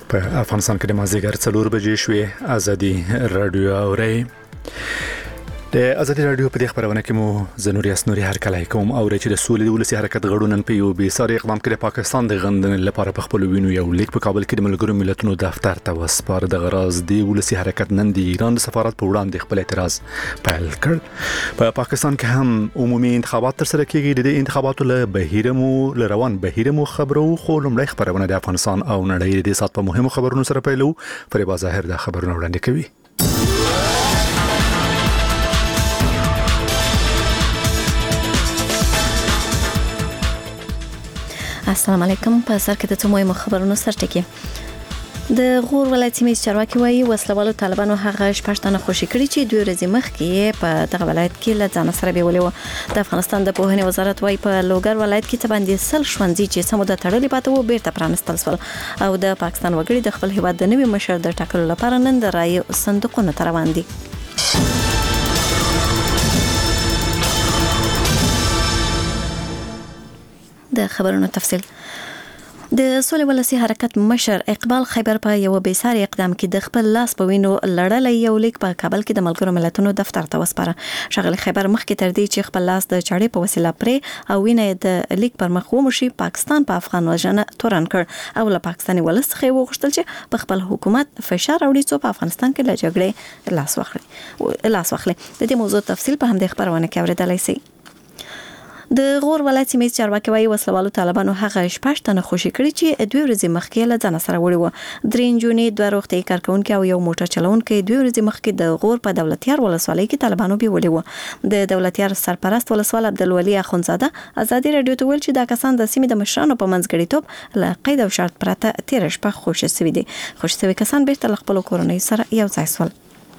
په افغانستان کې د مازیګر 4 بجې شوې ازادي رادیو اوري د ازادي رادیو په دې خبرونه کې مو زنوري اسنوري هر کله کوم او چې د سولې ولسی حرکت غړونن په یو به ساري اقدام کړي پاکستان د غندن لپاره په خپل وینو یو لیک په کابل کې د ملګرو ملتونو دفتر ته وسپار د غراض دی ولسی حرکت نن د ایران د سفارت په وړاندې خپل اعتراض پیل کړ په پاکستان کې هم عمومي انتخابات تر سره کیږي د انتخاباتو له بهیرمو لروان بهیرمو خبرو خو لمړی خبرونه د افغانستان او نړۍ د سات په مهمو خبرونو سره پیلو فریبا ظاهر د خبرونو وړاندې کوي السلام علیکم په سر کې د څومره خبرونو سرټکی د غور ولایت سیمې چارواکي وایي وسلوالو طالبانو هغه شپږتنه خوشي کړي چې دوی ورځې مخکې په دغه ولایت کې له ځان سره بیولې و د افغانستان د پوهنې وزارت وایي په لوګر ولایت کې باندې سل ښوونځي چې سموده تړلې پاتې وو بیرته پرانستل شول او د پاکستان وګړي د خپل هیواد د نوي مشر د ټاکلو لپاره نن د رای صندوقونو ته روان دي د خبرونو تفصیل د سولې ولسی حرکت مشر اقبال خیبر په یو بیساري اقدام کې د خپل لاس په وینو لړلې یو لیک په کابل کې د ملګرو ملتونو دفتر ته وسپاره شغل خیبر مخکې تر دې چې خپل لاس د چاړې په وسیله پرې او وینې د لیک پر مخ ومشي پاکستان په افغان وژنه تورن کړ او له پاکستاني ولس څخه وغوښتل چې په خپل حکومت فشار راوړي چې په افغانستان کې له جګړې لاس واخلي د دې موضوع تفصیل په همدې خبرونه کې اوریدلای شئ د غور ولایت سیمې چارواکي وایي وسلوالو طالبانو هغه شپږتنه خوشي کړي چې دوی ورځې مخکې له ځان سره وړي وو درې نجونې دوه روغتي کارکونکو او یو موټر چلونکو دوی ورځې مخکې د غور په دولتيار ولسوالۍ کې طالبانو بیولې وو د دولتيار سرپرست ولسوال عبدالولي اخونزاده ازادي رادیو ته ویل چې دا کسان د سیمې د مشرانو په منځګړیتوب له قید او شرط پرته تیر شپه خوشي سوي دي خوشي سوي کسان بیرته خپل کورنۍ سره یو ځای شول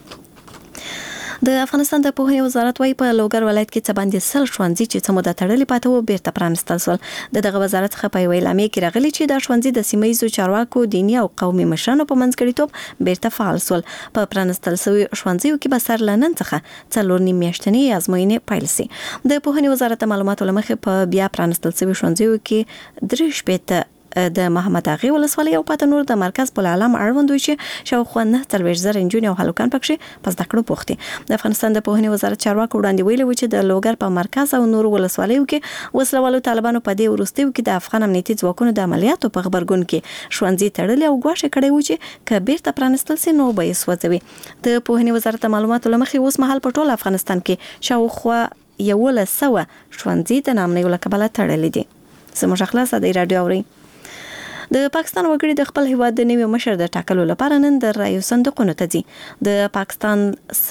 د افغانستان د پوهنې وزارت وايي په لوګر ولایت کې باندې سل ښوونځي چې سموده تړلې پاتې وو بیرته پرانستل شول دغه وزارت څخه په ویلامې کې راغلي چې د ښوونځي د سیمایي چارواکو دینی او قومي مشرانو په منځګړیتوب بیرته فعال شول په پرانستل شوی ښوونځیو کې به سر لنن څخه 4 میاشتنې ازموینې پیل شي د پوهنې وزارت معلوماتو لمخې په بیا پرانستل شوی ښوونځیو کې 3 شپېته د محمد اغه ولسوالۍ او پاتې نور د مرکز په عالم اړوند وي چې شاوخوا 9 نجونې او هلکان پکې پس دکړو پوښتي د افغانستان د پوهنې وزارت چارواکو وړاندې ویلي و چې د لوګر په مرکز او نور ولسوالیو کې وسلوالو طالبانو په دې ورستیو کې د افغان امنیتي ځواکونو د عملیاتو په خبرګون کې ښوونځي تړلې او غواړي کړي و چې کبیر ته پرانستل سي نو به سوځوي د پوهنې وزارت معلوماتو لمخې اوس مهال په ټول افغانستان کې شاوخوا 100 ښوونځي د نامنیو لکبله تړلې دي سمو خلاصه د رادیو اوري د پاکستان وګړي د خپل هیواد د نوي مشر د ټاکلو لپاره نن د رایو صندوقونو ته ځي د پاکستان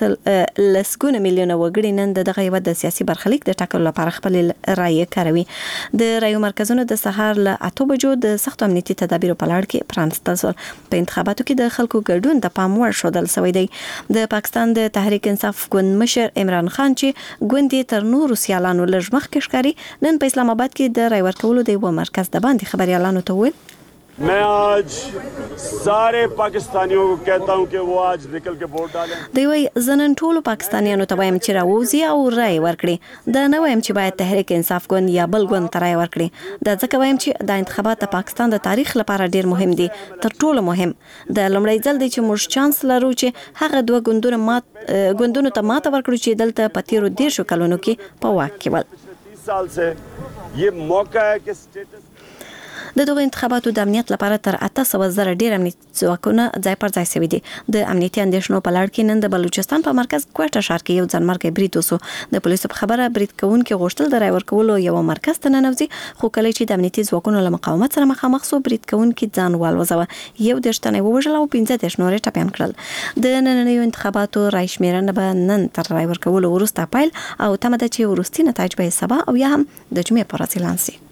لسګونه میلیونه وګړي نن دغه هیواد د سیاسي برخلیک د ټاکلو لپاره خپل رای کوي د رایو مرکزونو د سهار له 8 بجو د سخت امنیتي تدابیرو په لړ کې پرانستل شول په انتخاباتو کې د خلکو ګډون د پام وړ شودل شوی دی د پاکستان د تحریک انصاف ګوند مشر عمران خان چې ګوند تر نورو سیالانو لږ مخکې ښکاري نن په اسلام آباد کې د رای ورکولو د یو مرکز د باندې خبريالانو ته ویل मैं आज सारे पाकिस्तानियों को कहता हूं कि वो आज निकल के वोट डालें دی وی زنن ټول پاکستانیانو ته وایم چې راوځي او رای ورکړي دا نه وایم چې باید تحریک انصاف ګوند یا بل ګوند ته رای ورکړي دا ځکه وایم چې د انتخابات د پاکستان د تاریخ لپاره ډیر مهم دي تر ټولو مهم د لومړی ځل دی چې موږ چانس لرو چې هغه دوه ګوندونو ته ماته ورکړو چې دلته په تیرو 10 کلونو کې په واک کې ول 30 سال سے یہ موقع ہے کہ سٹیټس د دغه انتخاباتو د امنیت لپاره تر 800,000 ډیر امنیتي ځواکونه ځای پر ځای شوي دي د امنیتي اندېښنو په لړ کې نن د بلوچستان په مرکز کوټه ښار کې یو ځانمرګي برید وسو د پولیسو په خبره برید کوونکي غوښتل د رای ورکولو یو مرکز ته ننوځي خو کله چې د امنیتي ځواکونو له مقاومت سره مخامخ شو برید کوونکي ځان والوزوه یو د شتنې ووژل او 15 نورې ټپيان کړل د نننیو انتخاباتو رای شمیرنه به نن تر رای ورکولو وروسته پیل او تمه ده چې وروستي نتایج به سبا او یا هم د جمعې پر ورځ اعلان شي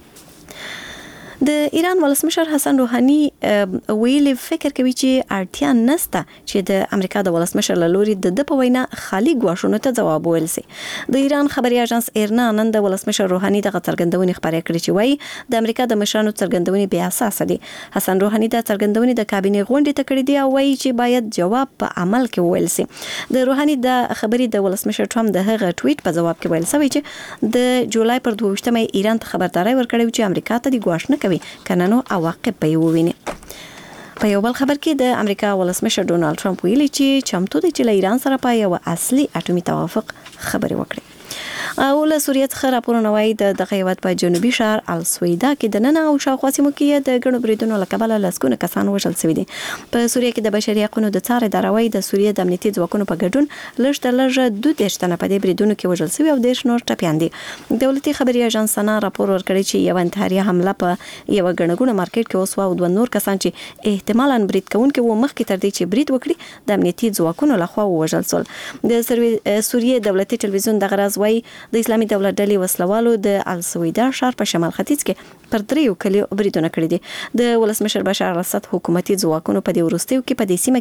د ایران ولسمشر حسن روحاني ویلي فکر کوي چې اړتیا نشته چې د امریکا د ولسمشر له لوري د په وینا خالی ګواښونو ته ځواب ویل شي د ایران خبري اژانس ایرنا نن د ولسمشر روحاني دغه څرګندونې خبرې کړې چې وایي د امریکا د مشرانو څرګندونې بیا اساس دي حسن روحاني د څرګندونې د کابینې غونډې ته کړې دي او وایي چې باید جواب په عمل کې ویل شي د روحاني د خبري د ولسمشر ټرمپ د هغه ټویټ په جواب کې ویل شوی چې د جولای پر 22مه ایران ته خبرداري ورکړې چې امریکا ته د ګواښ نه کوي کنه نو عواقب به وویني په یو بل خبر کې د امریکا ولسمشر ډونالد ټرمپ ویلي چې چمتو دی چې له ایران سره په یو اصلي اټومي توافق خبرې وکړي. او له سوریه څخه راپورونه وايي د هیواد په جنوبي شهر السویدا کې د نن او شاوخوا سیمو کې د ګڼو بریدونو له کبله لسګونه کسان وژل شوي دي. په سوریه کې د بشري حقوقو د څار اداره وايي د سوریه د امنیتي ځواکونو په ګډون لږ تر لږه 22 تنه په دې بریدونو کې وژل شوي او 10 نور ټپیان دي. دولتي خبري اژانس سنا راپور ورکړی چې یو انتحاري حمله په یو ګڼګونه مارکیټ کې وسوه او 2 نور کسان چې احتمالاً برید کوونکي و مخکې تر دې چې برید وکړي د امنیتي ځواکونو لخوا وژل شول. د سوریه دولتي ټلویزیون د غراز وايي د اسلامي دولت ډلې وسلوالو د السویدا ښار په شمال ختیځ کې پر 3 کلیو بریدونه کړي دي. د ولسمشر بشار الاسد حکومتي ځواکونو په دې وروستیو کې په دې سیمه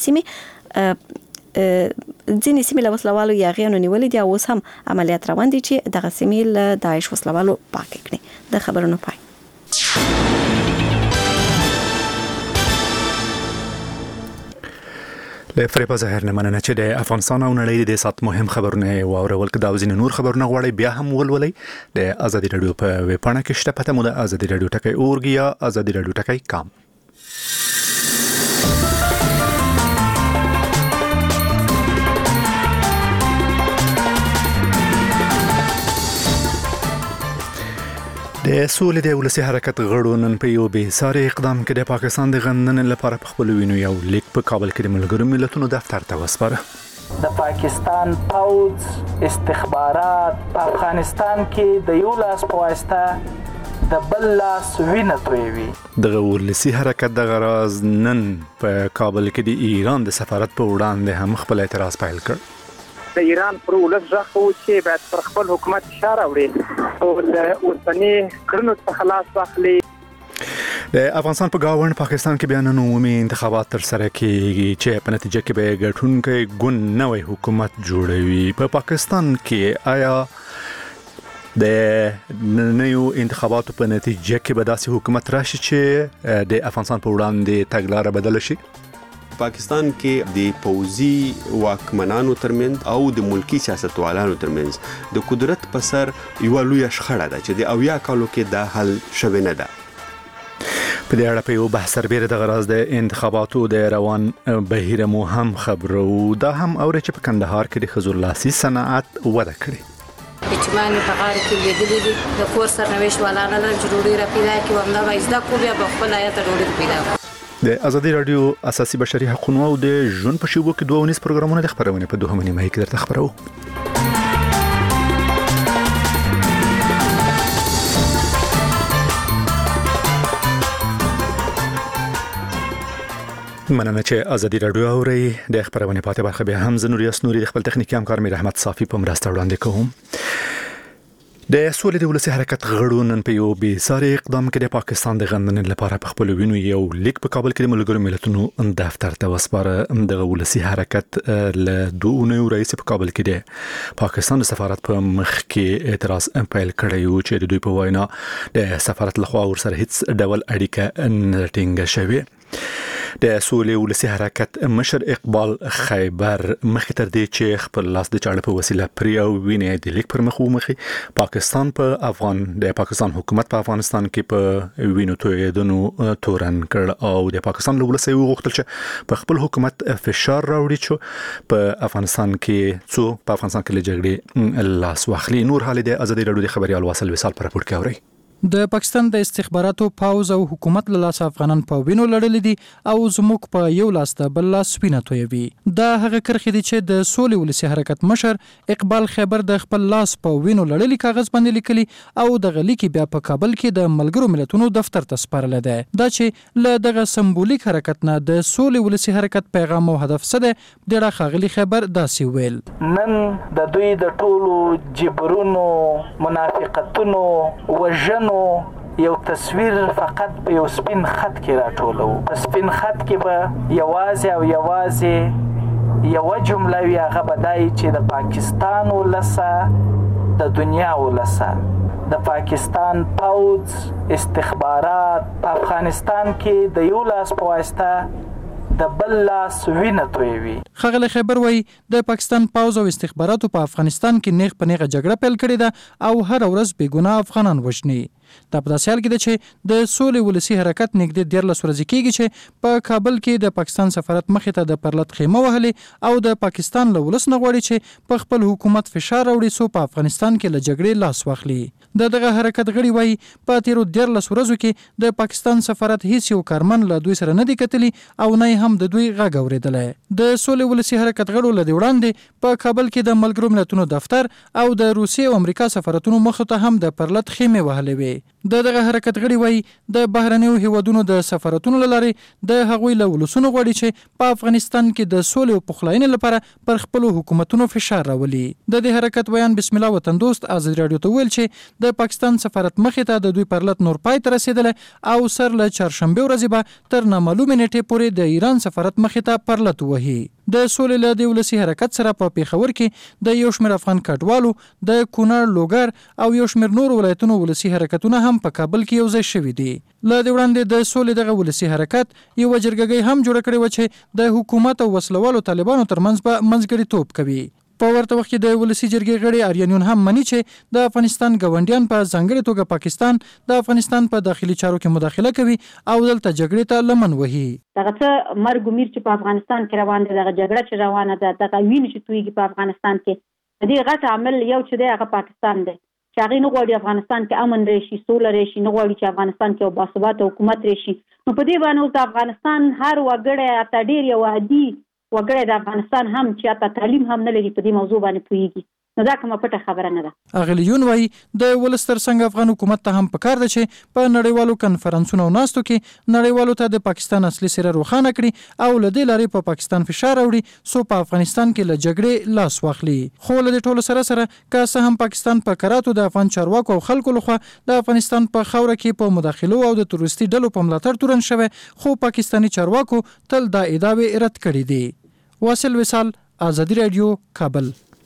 کې ځینې سیمې له وسلوالو یاغیانو نیولې دي او اوس هم عملیات روان دي چې دغه سیمې له داعش وسلوالو پاک کړي. د خبرونو پای. له فریبا ظاهر نه مننه چې د افغانستان او نړۍ د سات مهم خبرونه واورول کدا وزین نور خبرونه غواړي بیا هم ولولي د ازادي رادیو په ویب پاڼه کې شته پته مو د ازادي رادیو ټکی اورګ یا ازادي رادیو ټکی کام. د سولې د ولسی حرکت غړو نن په یو به ساري اقدام کې د پاکستان د غندنې لپاره په خپل وینو یو لیک په کابل کې د ملګرو ملتونو دفتر ته وسپاره. د پاکستان پوځ استخبارات په افغانستان کې د یو لاس په واسطه د بل لاس وینه تویوي. د ولسی حرکت د غراز نن په کابل کې د ایران د سفارت په وړاندې هم خپل اعتراض پیل کړ. د ایران پر ولس راخو چې باید پر خپل حکومت اشاره وړي او د اوسنی کړنو څخه خلاص واخلي. د افغانستان په گاوند پاکستان کې بیا نن عمومي انتخابات تر سره کیږي چې په نتیجه کې به ګټونکي ګوند نوې حکومت جوړوي. په پاکستان کې آیا د نویو انتخاباتو په نتیجه کې به داسې حکومت راشي چې د افغانستان په وړاندې تګلارې بدل شي؟ پاکستان کې د پوځي واکمنانو ترمنځ او د ملکی سیاستوالانو ترمنځ د قدرت په سر یو لوی شخړه ده چې د اویا کالو کې دا حل شوی نه ده. په دې اړه په یو بحث سربېره د غراز د انتخاباتو د روان بهیر مو هم خبرو دا هم اوري چې په کندهار کې د خزر لاسي صنعت وده کړي. اجماعي په غار کې لیدلې دي د کور سرنويش ولانه له جوړې را پیدا کی ومنه وایزدا کو بیا په خپل آیت جوړې پیدا. د ازادي رادیو اساسي بشري حقوقو او د ژوند په شیبو کې 2 ونیس پروګرامونه د خبرونه په 2 مهمه کې درته خبرو. مننه چې ازادي رادیو اوري د خبرونه پاتې برخه به هم زنوري اسنوري د خپل تخنیکی همکار مې رحمت صافي په مرسته وړاندې کوم. د سولې د ولسی حرکت غړو نن په یو به ساري اقدام کې د پاکستان د غندنې لپاره په خپل وینو یو لیک په کابل کې د ملګرو ملتونو دفتر ته وسپاره. د ولسی حرکت له 2 رئیس په کابل کې د پاکستان د سفارت په مخ کې اعتراض پیل کړی و چې د دوی په وینا د سفارت لخوا ورسره هیڅ ډول اړیکه نه ټینګه شوه. د سولې ولسی حرکت مشر اقبال خیبر مخکې تر دې چې خپل لاس د چاړه په وسیله پری او وینې د لیک پر مخ ومخي پاکستان د پاکستان حکومت په افغانستان کې په وینو تویدنو تورن کړ او د پاکستان له ولسی وغوښتل چې په خپل حکومت فشار راوړي چې په افغانستان کې له جګړې لاس واخلي. نور حال د ازادي رادیو خبريال واصل وصال پر راپور کوي. د پاکستان د استخباراتو پاوز او حکومت له لاس افغانان په وینو لړلې دي او زموږ په یو لاس ته بل لاس وینه تویوي. دا هغه کرخې دي چې د سولې ولسی حرکت مشر اقبال خیبر د خپل لاس په وینو لړلې کاغذ باندې لیکلي او د غلیکي بیا په کابل کې د ملګرو ملتونو دفتر ته سپارل دي. دا چې له دغه سمبولیک حرکت نه د سولې ولسی حرکت پیغام او هدف څه دی د خاغلی خیبر داسې ویل. نن د دوی د ټولو جبرونو منافقتونو وژنو یو تصویر فقط په یو سپین خط کې راټولو. په سپین خط کې به یوازې یو جمله وي هغه بدای چې د پاکستان ولسه د دنیا ولسه د پاکستان پوځ استخبارات په افغانستان کې د یو لاس په واسطه د بل لاس وینه تویوي. خغل خیبر وای د پاکستان پوځ او استخباراتو په افغانستان کې نیغ په نیغه جګړه پیل کړې ده او هر ورځ بې ګناه افغانان وژني. دا په داسې حال کې ده چې د سولې ولسی حرکت نږدې 14 ورځې کېږي چې په کابل کې د پاکستان سفارت مخې ته د پرلط خیمه وهلې او د پاکستان له ولس نه غواړي چې په خپل حکومت فشار راوړي څو په افغانستان کې له جګړې لاس واخلي. دغه حرکت غړي وایي په تیرو 14 ورځو کې د پاکستان سفارت هیڅ یو کارمن له دوی سره نه دی کتلی او نه هم د دوی غږ اورېدلی. د سولې ولسی حرکت غړو له وړاندې په کابل کې د ملګرو ملتونو دفتر او د روسیې او امریکا سفارتونو مخ ته هم د پرلط خیمه وهلې وي. دغه حرکت غړي وایي د بهرنیو هیوادونو د سفارتونو لارې د هغوی له ولسونو غواړي چې په افغانستان کې د سولې او پخلاینې لپاره پر خپل حکومتونو فشار راولي. د دې حرکت بیان بسم الله وطن دوست آزادي رادیو ته ویل چې د پاکستان سفارت مخې ته د دوی پرلط نور پای ته رسیدل او سر له چهارشنبه ورځې به تر نامعلومه نیټه پورې د ایران سفارت مخې ته پرلط وهي. د سولې له د ولسی حرکت سره په پیښور کې د یو شمېر افغان کډوالو د کونړ لوګر او یو شمېر نور ولایتونو ولسی حرکتونه هم په کابل کې یو ځای شوي دي. له دې وړاندې د سولې دغه ولسی حرکت یو جرګه هم جوړ کړې و چې د حکومت او وسلوالو طالبانو ترمنځ به منځګړیتوب کوي. په ورته وخت کې د ولسی جرګې غړي آریانیون هم مني چې د افغانستان ګاونډیان په ځانګړي توګه پاکستان د افغانستان په داخلي چارو کې مداخله کوي او دلته جګړې ته لمن وهي. دغه څه مرګ میر چې په افغانستان کې روان دي، دغه جګړه چې روانه ده، دغه وینې چې تویږي په افغانستان کې، د دې غټ عامل یو چې دی هغه پاکستان دی چې هغه نه غواړي افغانستان کې امن راشي، سوله راشي، نه غواړي چې افغانستان کې یو باثباته حکومت راشي. نو په دې باندې اوس د افغانستان هر وګړی اته ډېر یو عادي وګړی د افغانستان هم چې اته تعلیم هم نه لري په دې موضوع باندې پوهیږي. نو دا کومه پټه خبره نه ده. اغلیون وایي د ولس ترڅنګ افغان حکومت ته هم پکار ده چې په نړیوالو کنفرانسونو او ناستو کې نړیوالو ته د پاکستان اصلي څېره روښانه کړي او له دې لارې په پاکستان فشار راوړي څو په افغانستان کې له جګړې لاس واخلي. خو له دې ټولو سره که څه هم پاکستان په کراتو د افغان چارواکو او خلکو لخوا د افغانستان په خاوره کې په مداخلو او د تروریستي ډلو په ملاتړ تورن شوی، خو پاکستاني چارواکو تل دا ادعاوې رد کړي دي. واصل وصال، آزادي رادیو، کابل.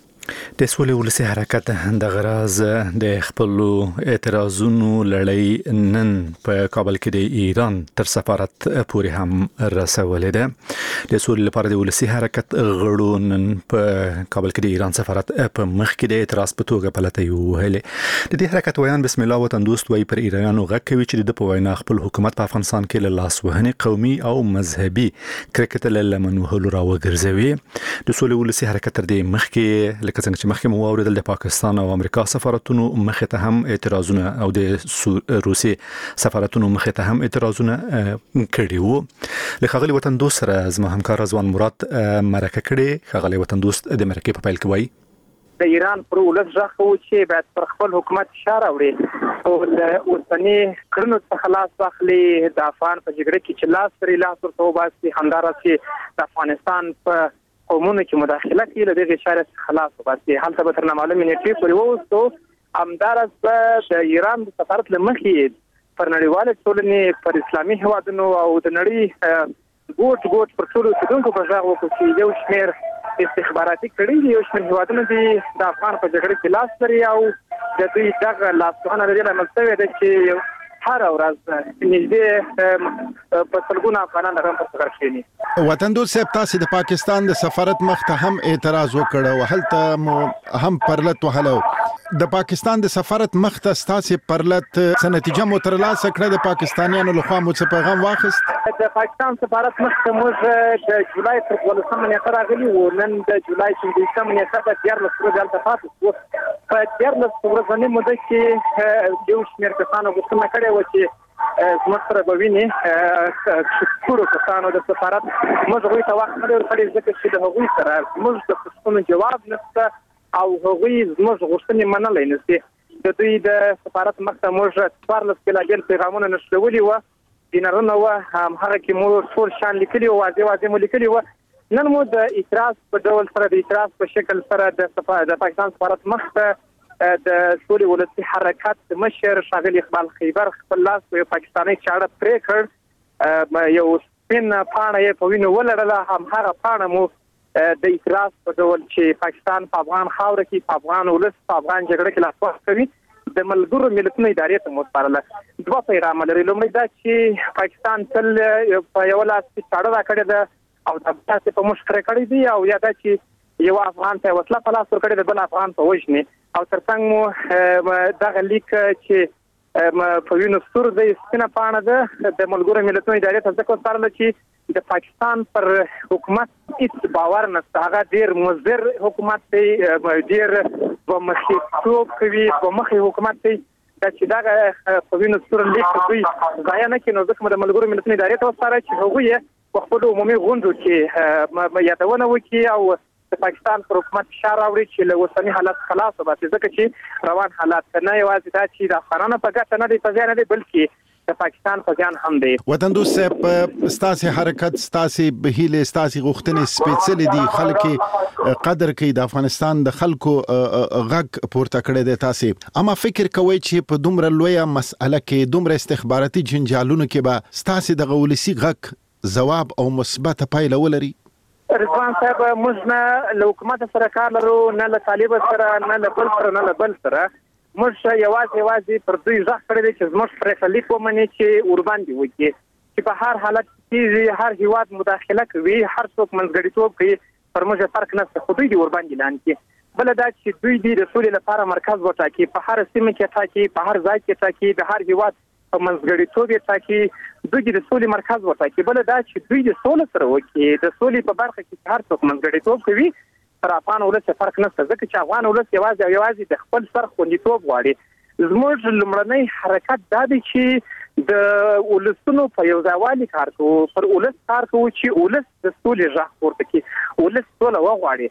د سولې ولسی حرکت د غراز د خپل اعتراضونو لړۍ نن په کابل کې د ایران تر سفارت پورې هم رسولې ده. د سولې لپاره د ولسی حرکت غړو نن په کابل کې د ایران سفارت په مخ کې د اعتراض په توګه پلته وهلې. د دې حرکت ویان بسم الله وطن دوست وایي پر ایرانیانو غږ کوي چې د په وینا خپل حکومت په افغانستان کې له لاس وهنې قومي او مذهبي کرکټ له لمن وهلو راوګرځوي. د سولې ولسی حرکت تر دې مخ کې لکه څنګه چې مخکې مو واوریدل د پاکستان او امریکا سفارتونو مخې ته هم اعتراضونه او د روسیې سفارتونو مخې ته هم اعتراضونه کړي وو. له ښاغلي وطن دوست سره زما همکار رضوان مراد مرکه کړې. ښاغلي وطن دوست د مرکې په پیل کې وایي د ایران پر ولس ځخ و چې باید پر خپل حکومت فشار راوړي او د اوسنی کړنو څخه خلاص واخلي. د افغان په جګړه کې چې لاس پرې لاس ورته وباسي، همدارسې د افغانستان په قومونو کې مداخله کوي، له دغه اشاره څخه خلاص وباسي. هلته به تر نامعلومې نیټې پورې ووستو. همدارس د ایران د سفارت له مخې پر نړیواله ټولنې، پر اسلامي هیوادونو او د نړۍ ګوټ پر ټولو اوسېدونکو په غږ وکړو چې یو شمېر استخباراتي کړي دي، یو شمېر هیوادونه دي د افغان په جګړه کې لاس لري او د دوی دغه لاسوهنه د دې لامل شوې ده چې هر ورځ نږدې په سلګونه افغانان هم په سفر کېني. وطن دوست صاحب، تاسو د پاکستان د سفارت مخ ته هم اعتراض وکړ او هلته مو هم پرلط وهلو. د پاکستان د سفارت مخ ته تاسو پرلط څه نتیجه مو ترلاسه کړه؟ د پاکستانیانو لخوا مو څه پیغام واخیست؟ د پاکستان سفارت مخ ته موږ د جولای تر 12 نیټه راغلي وو. نن د جولای 16 نیټه د 14 ورځې دلته پاتې شو. په 14 ورځې موده کې یو شمېر کسانو غوښتنه کړې و چې زموږ سره به ویني ټولو کسانو د سفارت. موږ هغوی ته وخت نه ورکړی ځکه چې د هغوی سره زموږ د پوښتنو جواب نشته او هغوی زموږ غوښتنې منلی نشي. د دوی د سفارت مخ ته موږ 14 بېلابېل پیغامونه نښلولي وو، ډینرونه وو، همهغه کې مو ټول شان لیکلي وو، واضح مو لیکلي وو. نن مو د اعتراض په ډول سره د اعتراض په شکل سره د پاکستان سفارت مخ ته د سولې ولسی حرکت مشر ښاغلي اقبال خیبر خپل لاس په پاکستاني چاړه پرې کړ. یو سپین پاڼه یې په وینو ولړله. همهغه پاڼه مو د اعتراض په ډول چې پاکستان په افغان خاوره کې په افغان ولس په افغان جګړه کې لاس واخلي د ملګرو ملتونو ادارې ته مو سپارله. دوه پیغام لري. لومړی دا چې پاکستان تل په یو لاس چاړه راکړې ده او د تاسو په مشکره کړی دی، او یا دا چې یو افغان ته وسله په لاس ورکړي د بل افغان په وژني. او ترڅنګ مو دغه لیک چې په وینو سور د سپینه پاڼه ده د ملګرو ملتونو ادارې ته ځکه وسپارله چې د پاکستان پر حکومت هیڅ باور نشته. هغه ډیر مضر حکومت دی، ډیر په مخکې کوي، په مخې حکومت دی چې دا په وینو سور لیک کوي ځای نه کې. نو ځکه د ملګرو ملتونو ادارې ته وسپاره چې هغوی په خپل عمومي غونډو کې یادونه وکړي او د پاکستان پر حکومت فشار راوړي چې له اوسني حالت خلاص وباسي، ځکه چې روان حالات نه یوازې دا چې د افغانانو په ګټه نه دی، په زیان دی، بلکې د پاکستان په ځان هم دی. وطن دوست صاحب، ستاسو حرکت، ستاسو بهیله، ستاسو غوښتنې سپېڅلې دي، خلک قدر کوي، د افغانستان د خلکو غږ پورته کړی دی تاسو. اما فکر کوئ چې په دومره لویه مسأله کې، دومره استخباراتي جنجالونو کې به ستاسو د ولسی غږ ځواب او مثبت پایله ولري؟ رضوان صاحب، موږ نه له حکومت سره کار لرو، نه له طالب سره، نه له بل سره، نه له بل سره. موږ یوازې پر دوی ځخ کړی دی چې زموږ پریکړه ومني چې ورباندې وکړي چې په هر حالت کې هر هیواد مداخله کوي، هر څوک منځګړیتوب کوي، پر موږ فرق نشته، خو دوی دی ورباندې اعلان کړي. بل دا چې دوی دی د سولې لپاره مرکز وټاکي، په هر سیمه کې ټاکي، په هر ځای کې ټاکي، د هر هیواد په منځګړیتوب یې ټاکي، دوی د سولې مرکز وټاکي. بل دا چې دوی د سولې سره وکړي، د سولې په برخه کې هر څوک منځګړیتوب کوي، پر افغان ولس فرق نشته، ځکه چې افغان ولس یوازې د خپل سر خوندیتوب غواړي. زموږ لومړنی حرکت دا دی چې د ولسونو په یو ځای کار کوو، پر ولس کار کوو چې ولس د سولې غږ پورته کړي، ولس سوله وغواړي.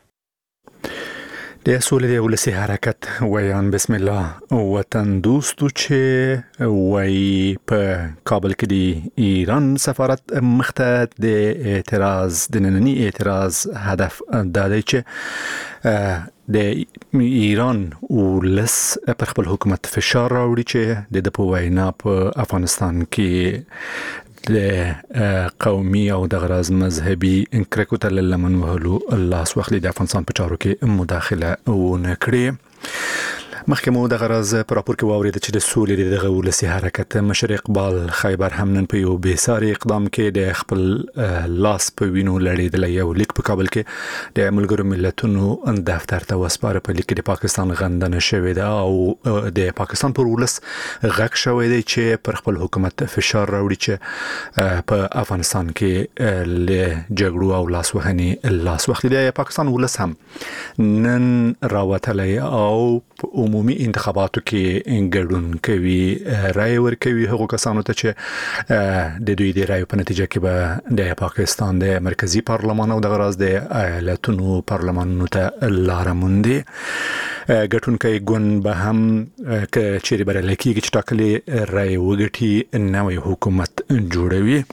د سولې د ولسی حرکت ویان بسم الله وطن دوستو چې وای په کابل کې د ایران سفارت مخته د اعتراض، د نننی اعتراض هدف دا دی چې د ایران ولس پر خپل حکومت فشار راوړي چې د په وینا په افغانستان کې د قومي او د غرض مذهبي انکرکو ته لمن وهلو لاس واخلي، د افغانستان په چارو کې مداخله ونه کړي. مخکې مو د غرض پر راپور کې واورید چې د سولې د ولسی حرکت مشر اقبال خیبر هم نن په یو بېساري اقدام کې د خپل لاس په وینو لړېدلی یو لیک په کابل کې د ملګرو ملتونو دفتر ته وسپاره. په لیک کې د پاکستان غندنه شوې ده او د پاکستان پر ولس غږ شوی دی چې پر خپل حکومت فشار راوړي چې په افغانستان کې له جګړو او لاس وهنې لاس واخلي. د پاکستان ولس هم نن راوتلی او عمومي انتخاباتو کې ګډون کوي، رای ورکوي هغو کسانو ته چې د دوی د رای په نتیجه کې به د پاکستان د مرکزی پارلمان او د غرض د ایالتونو پارلمانونو ته لاره موندي. ګټونکی ګوند به هم که چیرې بریالی کېږي چې ټاکلې رای وګټي نوی حکومت جوړوي.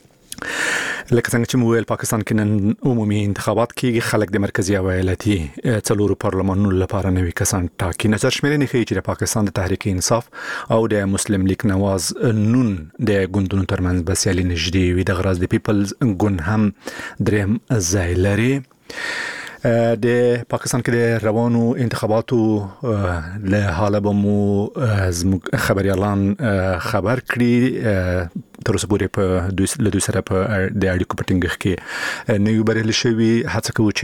لکه څنګه چې مویل پاکستان کې نن عمومي انتخابات کېږي، خلک د مرکزی او ایالتي څلورو پارلمانونو لپاره نوي کسان ټاکي. نظر شمیرنې ښیي چې د پاکستان د تحریک انصاف او د مسلم لیگ نواز نون د ګوندونو ترمنځ به سیالي نږدې وي. د غرض د پیپلز ګوند هم دریم ځای لري. د پاکستان کې د روانو انتخاباتو له حاله به مو زموږ خبريالان خبر کړي. تر اوسه پورې په دوی سره په د اړیکو په ټینګښت کې نه یو بریالي شوي. هڅه کوو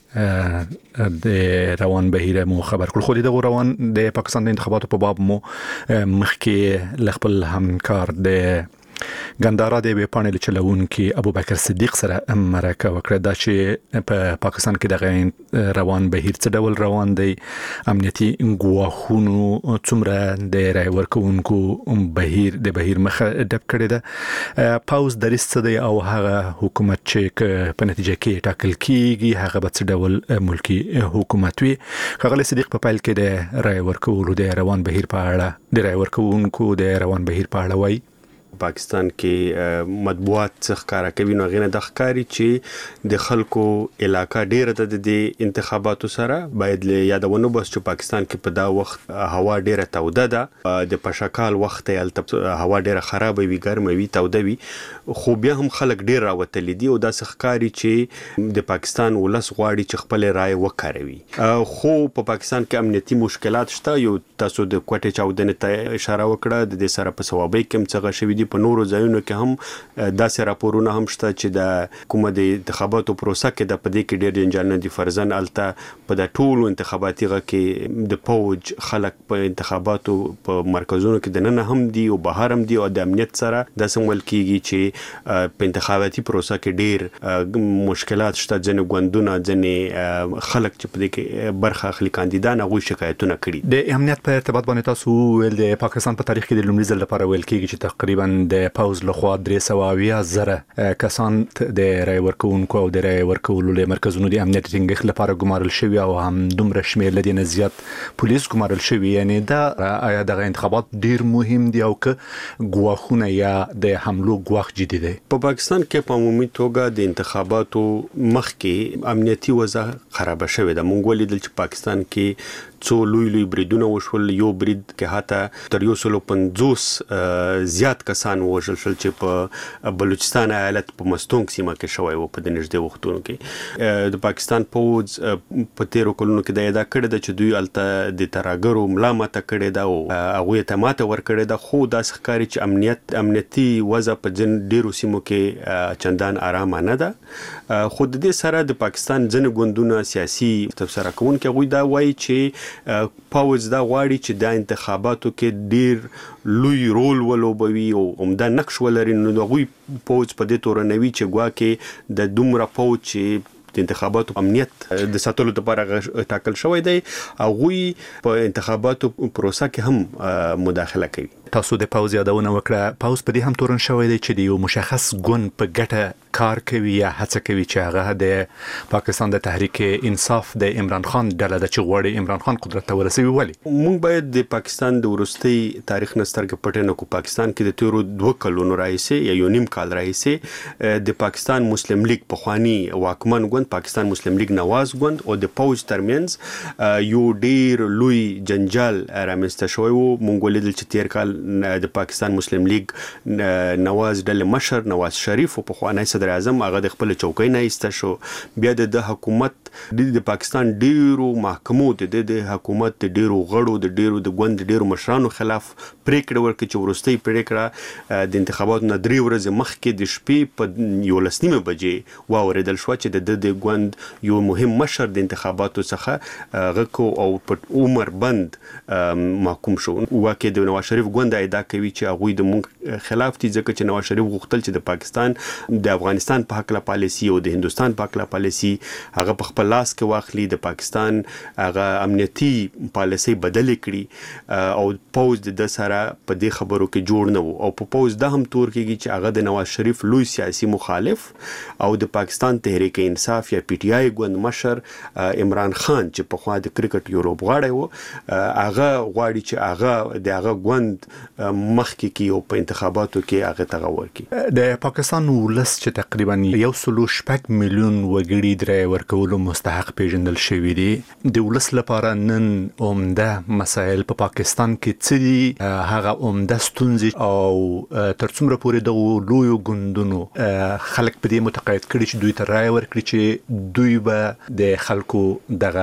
چې د روان بهیر مو خبر کړو، خو د روان د پاکستان د انتخاباتو په باب مو مخکې ل خپل همکار د ګندارا د ویپانل چلوونکي ابوبکر صدیق سره مرکه وکړه دا چې په پاکستان کې د روان بهیر څه ډول روان دی، امنیتي ګواښونو څومره د رای ورکوونکو بهیر د بهیر مخه ډب کړی ده، پاوز دریځ څه دی او هغه حکومت چې په نتیجه کې ټاکل کیږي هغه به څه ډول ملکی حکومت وي. ښاغلی صدیق په پیل کې د رای ورکولو د روان بهیر په اړه، د رای ورکوونکو د روان بهیر په اړه وایي. پاکستان کې مطبوعات څخه کار کوي، نو غینه د ښکاری چې د خلکو علاقہ ډیره د انتخاباتو سره باید یادونه بس چې پاکستان کې په دا وخت هوا ډیره توده ده، د پشکال وخت یې هوا ډیره خراب وي، ګرم وي، توده وي، خو بیا هم خلک ډیر راوتل دي او دا ښکاری چې د پاکستان ولس غواړي چې خپل رائے وکاروي. خو په پاکستان کې امنیتي مشکلات شته. یو تاسو د کوټې چاودنې ته اشاره وکړه، د دې سره په ثوابي کې څنګه شوی دی په نورو ځایونو کې هم داسې راپورونه هم شته چې د کومه د انتخاباتو پروسه کې د پدې کې ډېر جنجال نه دي. فرضاً الته په د ټولو انتخاباتي غږ کې د پوج خلک په انتخاباتو په مرکزونو کې دننه هم دي او بهر هم دي او د امنیت سره د سمول کېږي چې په انتخاباتي پروسه کې ډېر مشکلات شته. ځینې ګوندونه ځینې خلک چې په دې کې برخه اخلي کاندیدان هغوی شکایتونه کړي. د امنیت په ارتباط باندې تاسو ویل د پاکستان په تاریخ کې د لومړي ځل لپاره ویل کېږي چې تقریبا د پوز لخوا 300,000 کسان د رای ورکوونکو او د رای ورکولو له مرکزونو د امنیت ټینګښت لپاره ګمارل شوی او هم دومره شمېر لدی نه زیات پولیس ګمارل شوی. یعنی دا آیا د انتخابات ډیر مهم دی او که ګواښونه یا د حملو ګواښ جدي دی؟ په پاکستان کې په عمومي توګه د انتخاباتو مخکې امنیتي وضع خراب شوې ده. مونږ ولیدل چې پاکستان کې څو لوی بریدونه وشول. یو برید کې حتی تر 150 زیات کسان وژل شول چې په بلوچستان ایالت په مستونګ سیمه کې شوی و په د نږدې وختونو کې. د پاکستان پوز په تیرو کلونو کې د ادا کړی ده چې دوی الته د تراګرو ملا ماته کړی ده او هغوی ته ماته ورکړی ده. خو داسې ښکاري چې امنیتي وضع په ډېرو سیمو کې چندان ارامه نه ده. خو د دې سره د پاکستان ځینې ګوندونه سیاسي تبصره کوونکي هغوی دا وایي چې پوز دا غواړي چې د انتخاباتو کې ډیر لوی رول ولوبوي او عمده نقش ولري. نو هغوی پوز په دې تورنوي چې ګواکې د دومره پوز چې د انتخاباتو امنیت د ساتلو لپاره ټاکل شوی دی هغوی په انتخاباتو پروسه کې هم مداخله کوي. تاسو د پوز یادونه وکړه. پوز په دې هم تورن شوی دی چې د یو مشخص ګوند په ګټه کار کوي یا هڅه کوي چې هغه د پاکستان د تحریک انصاف د عمران خان ډله د چې غواړي عمران خان قدرت ته ورسوي. ولې موږ باید د پاکستان د وروستي تاریخ نه سترګې پټې نه کړو. پاکستان کې د تیرو 2 کلونو راهیسې یا یو نیم کال راهیسې د پاکستان مسلم لیگ پخوانی واکمن ګوند پاکستان مسلم لیگ نواز ګوند او د پوز ترمنځ یو ډیر لوی جنجال رامنځته شوی و. موږ ولیدل چې تیر کال د پاکستان مسلم لیگ نواز ډلې مشر نواز شریف او پخوانی صدر اعظم هغه د خپل چوکۍ نه ایسته شو. بیا د حکومت د پاکستان ډیرو محکمو د حکومت د ډیرو غړو د ګوند ډیرو مشرانو خلاف پریکړه ورکړه چې ورستۍ پریکړه د انتخاباتو نه 3 ورځې مخکې د شپې په 11 بجې واوریدل شو چې د ګوند یو مهم مشر د انتخاباتو څخه غکو او په عمر بند محکوم شو. واکه د نواز شریف ګوند ادعا کوي چې هغه د مونږ خلاف دي ځکه چې نواز شریف غوښتل چې د پاکستان د افغانستان په حق لا پالیسی او د هندستان په حق لا پالیسی هغه په خپل لاس کې واخلي. د پاکستان هغه امنیتي پالیسی بدل کړي او پوز د سره په دې خبرو کې جوړ نه وو او په پوز د هم تور کېږي چې هغه د نواز شریف لوی سیاسي مخالف او د پاکستان تحریک انصاف یا پی ټی آی ګوند مشر عمران خان چې په خوا د کرکټ یو لوبغاړی و هغه غواړي چې هغه د هغه ګوند مخکې کې او په انتخاباتو کې هغه ته ورکړي. د پاکستان ولس چې تقریبا 1.6 میلیون وګړي درې ورکولو مستحق پیژندل شوی دي. د ولس لپاره نن عمده مسائل په پاکستان کې څه دي؟ هغه عمده ستونزې او تر څومره پورې د لوی ګوندونو خلک په دې متقاعد کړي چې دوی ته رائے ورکړي چې دوی به د خلکو دغه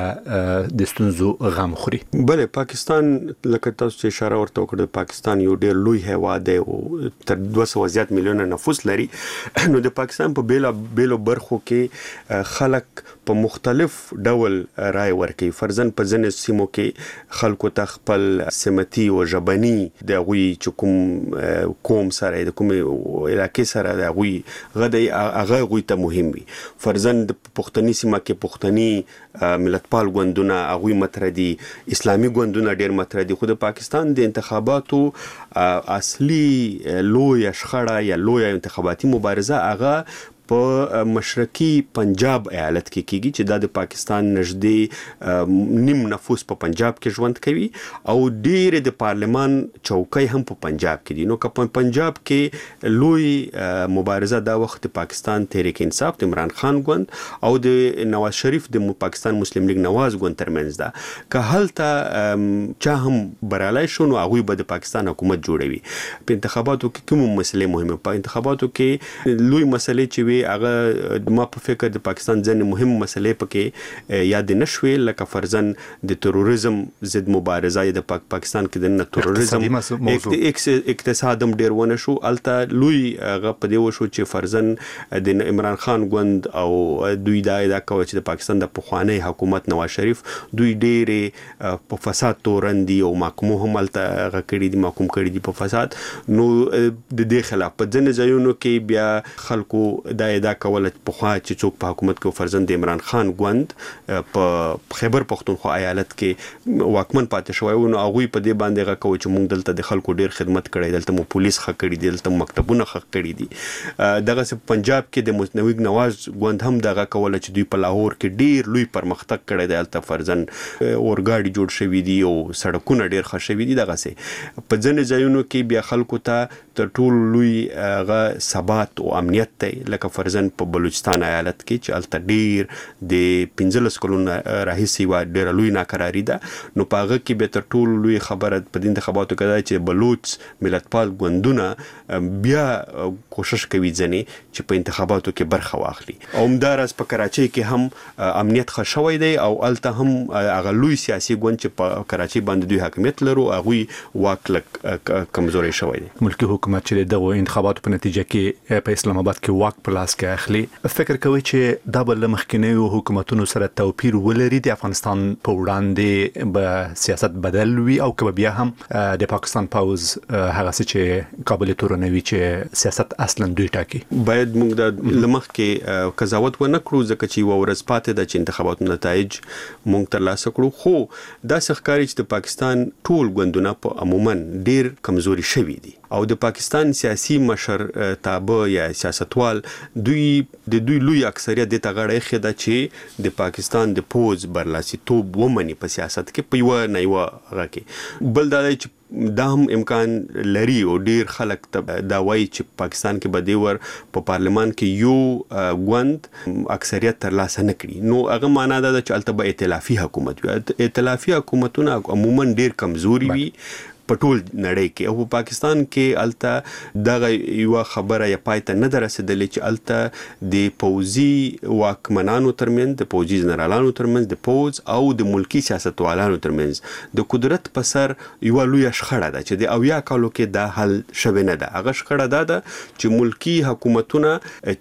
د ستونزو غم خوري. بله پاکستان لکه تاسو چې اشاره ورته وکړه پاکستان یو ډېر لوی هیواد دی او تر 200 زیات میلیونه نفوس لري. نو د پاکستان په بیلو برخو کې خلک په مختلف ډول رائے ورکوي. فرضاً په ځینې سیمو کې خلکو ته خپل سمتي او ژبني د هغوی چې کوم قوم سره د کوم علاقې سره د هغوی غدی هغه هغوی ته مهم وي. فرضاً د پښتني سیمه کې پښتني ملتپال ګوندونه هغوی مطرح دي، اسلامي ګوندونه ډېر مطرح دي. خو د پاکستان د انتخاباتو اصلي لوی شخړه یا لوی انتخاباتي مبارزه هغه په مشرقي پنجاب ایالت کې کیږي چې دا د پاکستان نږدې نیم نفوس په پنجاب کې ژوند کوي او ډېر د پارلمان چوکۍ هم په پنجاب کې دي. نو که په پنجاب کې لوی مبارزه دا وخت پاکستان تحریک انصاف د عمران خان ګوند او د نواز شریف د پاکستان مسلم لیگ نواز ګوند ترمنځ ده. که هلته چا هم برالای شو نو هغوی به د پاکستان حکومت جوړوي. په انتخاباتو کې کوم مسلې مهمه؟ په انتخاباتو کې لوی مسلې چې شوې هغه ما په فکر د پاکستان ځینې مهم مسلې پکې یاد نشوي لکه فرضاً د تروریزم ضد مبارزه د پاکستان کې د تروریزم اقتصاد هم ډیر ونه شو الته لوی هغه په دی وشو چې فرضاً د عمران خان ګوند او دوی دا کوي چې د پاکستان د پخوانی حکومت نواز شریف دوی ډېر په فساد تورندي او محکوم هم الته غکړي دي محکوم کړي دي په فساد نو د دې خلاف په ځینې ځایونو کې بیا خلکو دا کوله په خوا چې څوک په حکومت کې فرزند عمران خان ګوند په خیبر پختونخوا ایالت کې واکمن پاتې شوی نو هغه په دې باندې غکوي چې موږ دلته د خلکو ډېر خدمت کړی دلته مو پولیس خ کړی دي دلته مکتبونه خ کړی دي دغه په پنجاب کې د متنوع نواز ګوند هم دغه کوله چې دوی په لاهور کې ډیر لوی پرمختګ کړی دی الته فرزن اورګاډي جوړ شوی دی او سړکونه ډیر ښه شوي دي دغه سه په ځینې ځایونو کې بیا خلکو ته تر ټول لوی غ ثبات او امنیت دی لکه فرزن په بلوچستان ایالت کې چې الته ډیر د 15 کلونو راهیسې و ډیر لوی ناکراری ده نو پاغه کې به تر ټول لوی خبره په دې انتخاباتو کې چې بلوچ ملتپال ګوندونه بیا کوشش کوي ځنې چې په انتخاباتو کې برخه واخلي او همدارس په کراچۍ کې هم امنیت ښه شوی دی او الته هم هغه لوی سیاسي ګوند چې په کراچۍ باندې دوی حاکمیت لرو هغه واک کمزوري شوی دی ملکی حکومت چې دغه انتخاباتو په نتیجه کې په اسلام آباد کې واک په لاس کې اخلي فکر کوي چې دا بل مخکینی حکومتونو سره توپیر ولري د افغانستان په وړاندې به سیاست بدل وي او که بیا هم د پاکستان پاوز هغه چې کابل تورنوي چې سیاست اصلا دوی ټاکي باید موږ د لمخ کې قضاوت ونه کړو ځکه چې ورځ پاتې د انتخاباتو نتایج موږ ترلاسه کړو خو دا ښکاري چې د پاکستان ټول ګوندونه په عموما ډیر کمزوري شوي دي او د پاکستان سیاسي مشر تابع یا سیاستوال دوی لوی اکثریت د تغړې خده چې د پاکستان د پوز برلاسي توب ومني په سیاست کې په یو نه یو راکې بل دا چې دا هم امکان لري او ډیر خلک دا وایي چې پاکستان کې بدیور په پارلمان کې یو ګوند اکثریت ترلاسه نه کړي نو هغه معنا ده چې الته به ائتلافي حکومت وي ائتلافي حکومتونه عموما ډیر کمزوري وي په ټول نړۍ کې او په پاکستان کې الته دغه یو خبره یا پایته نه درسېدلې چې الته د پوځي واکمنانو ترمنځ د پوځي جنرالانو ترمنځ د پوز او د ملکی سیاستوالانو ترمنځ د قدرت په سر یو لوی شخړه ده چې د اویا کالو کې دا حل شوه نه ده هغه شخړه ده چې ملکی حکومتونه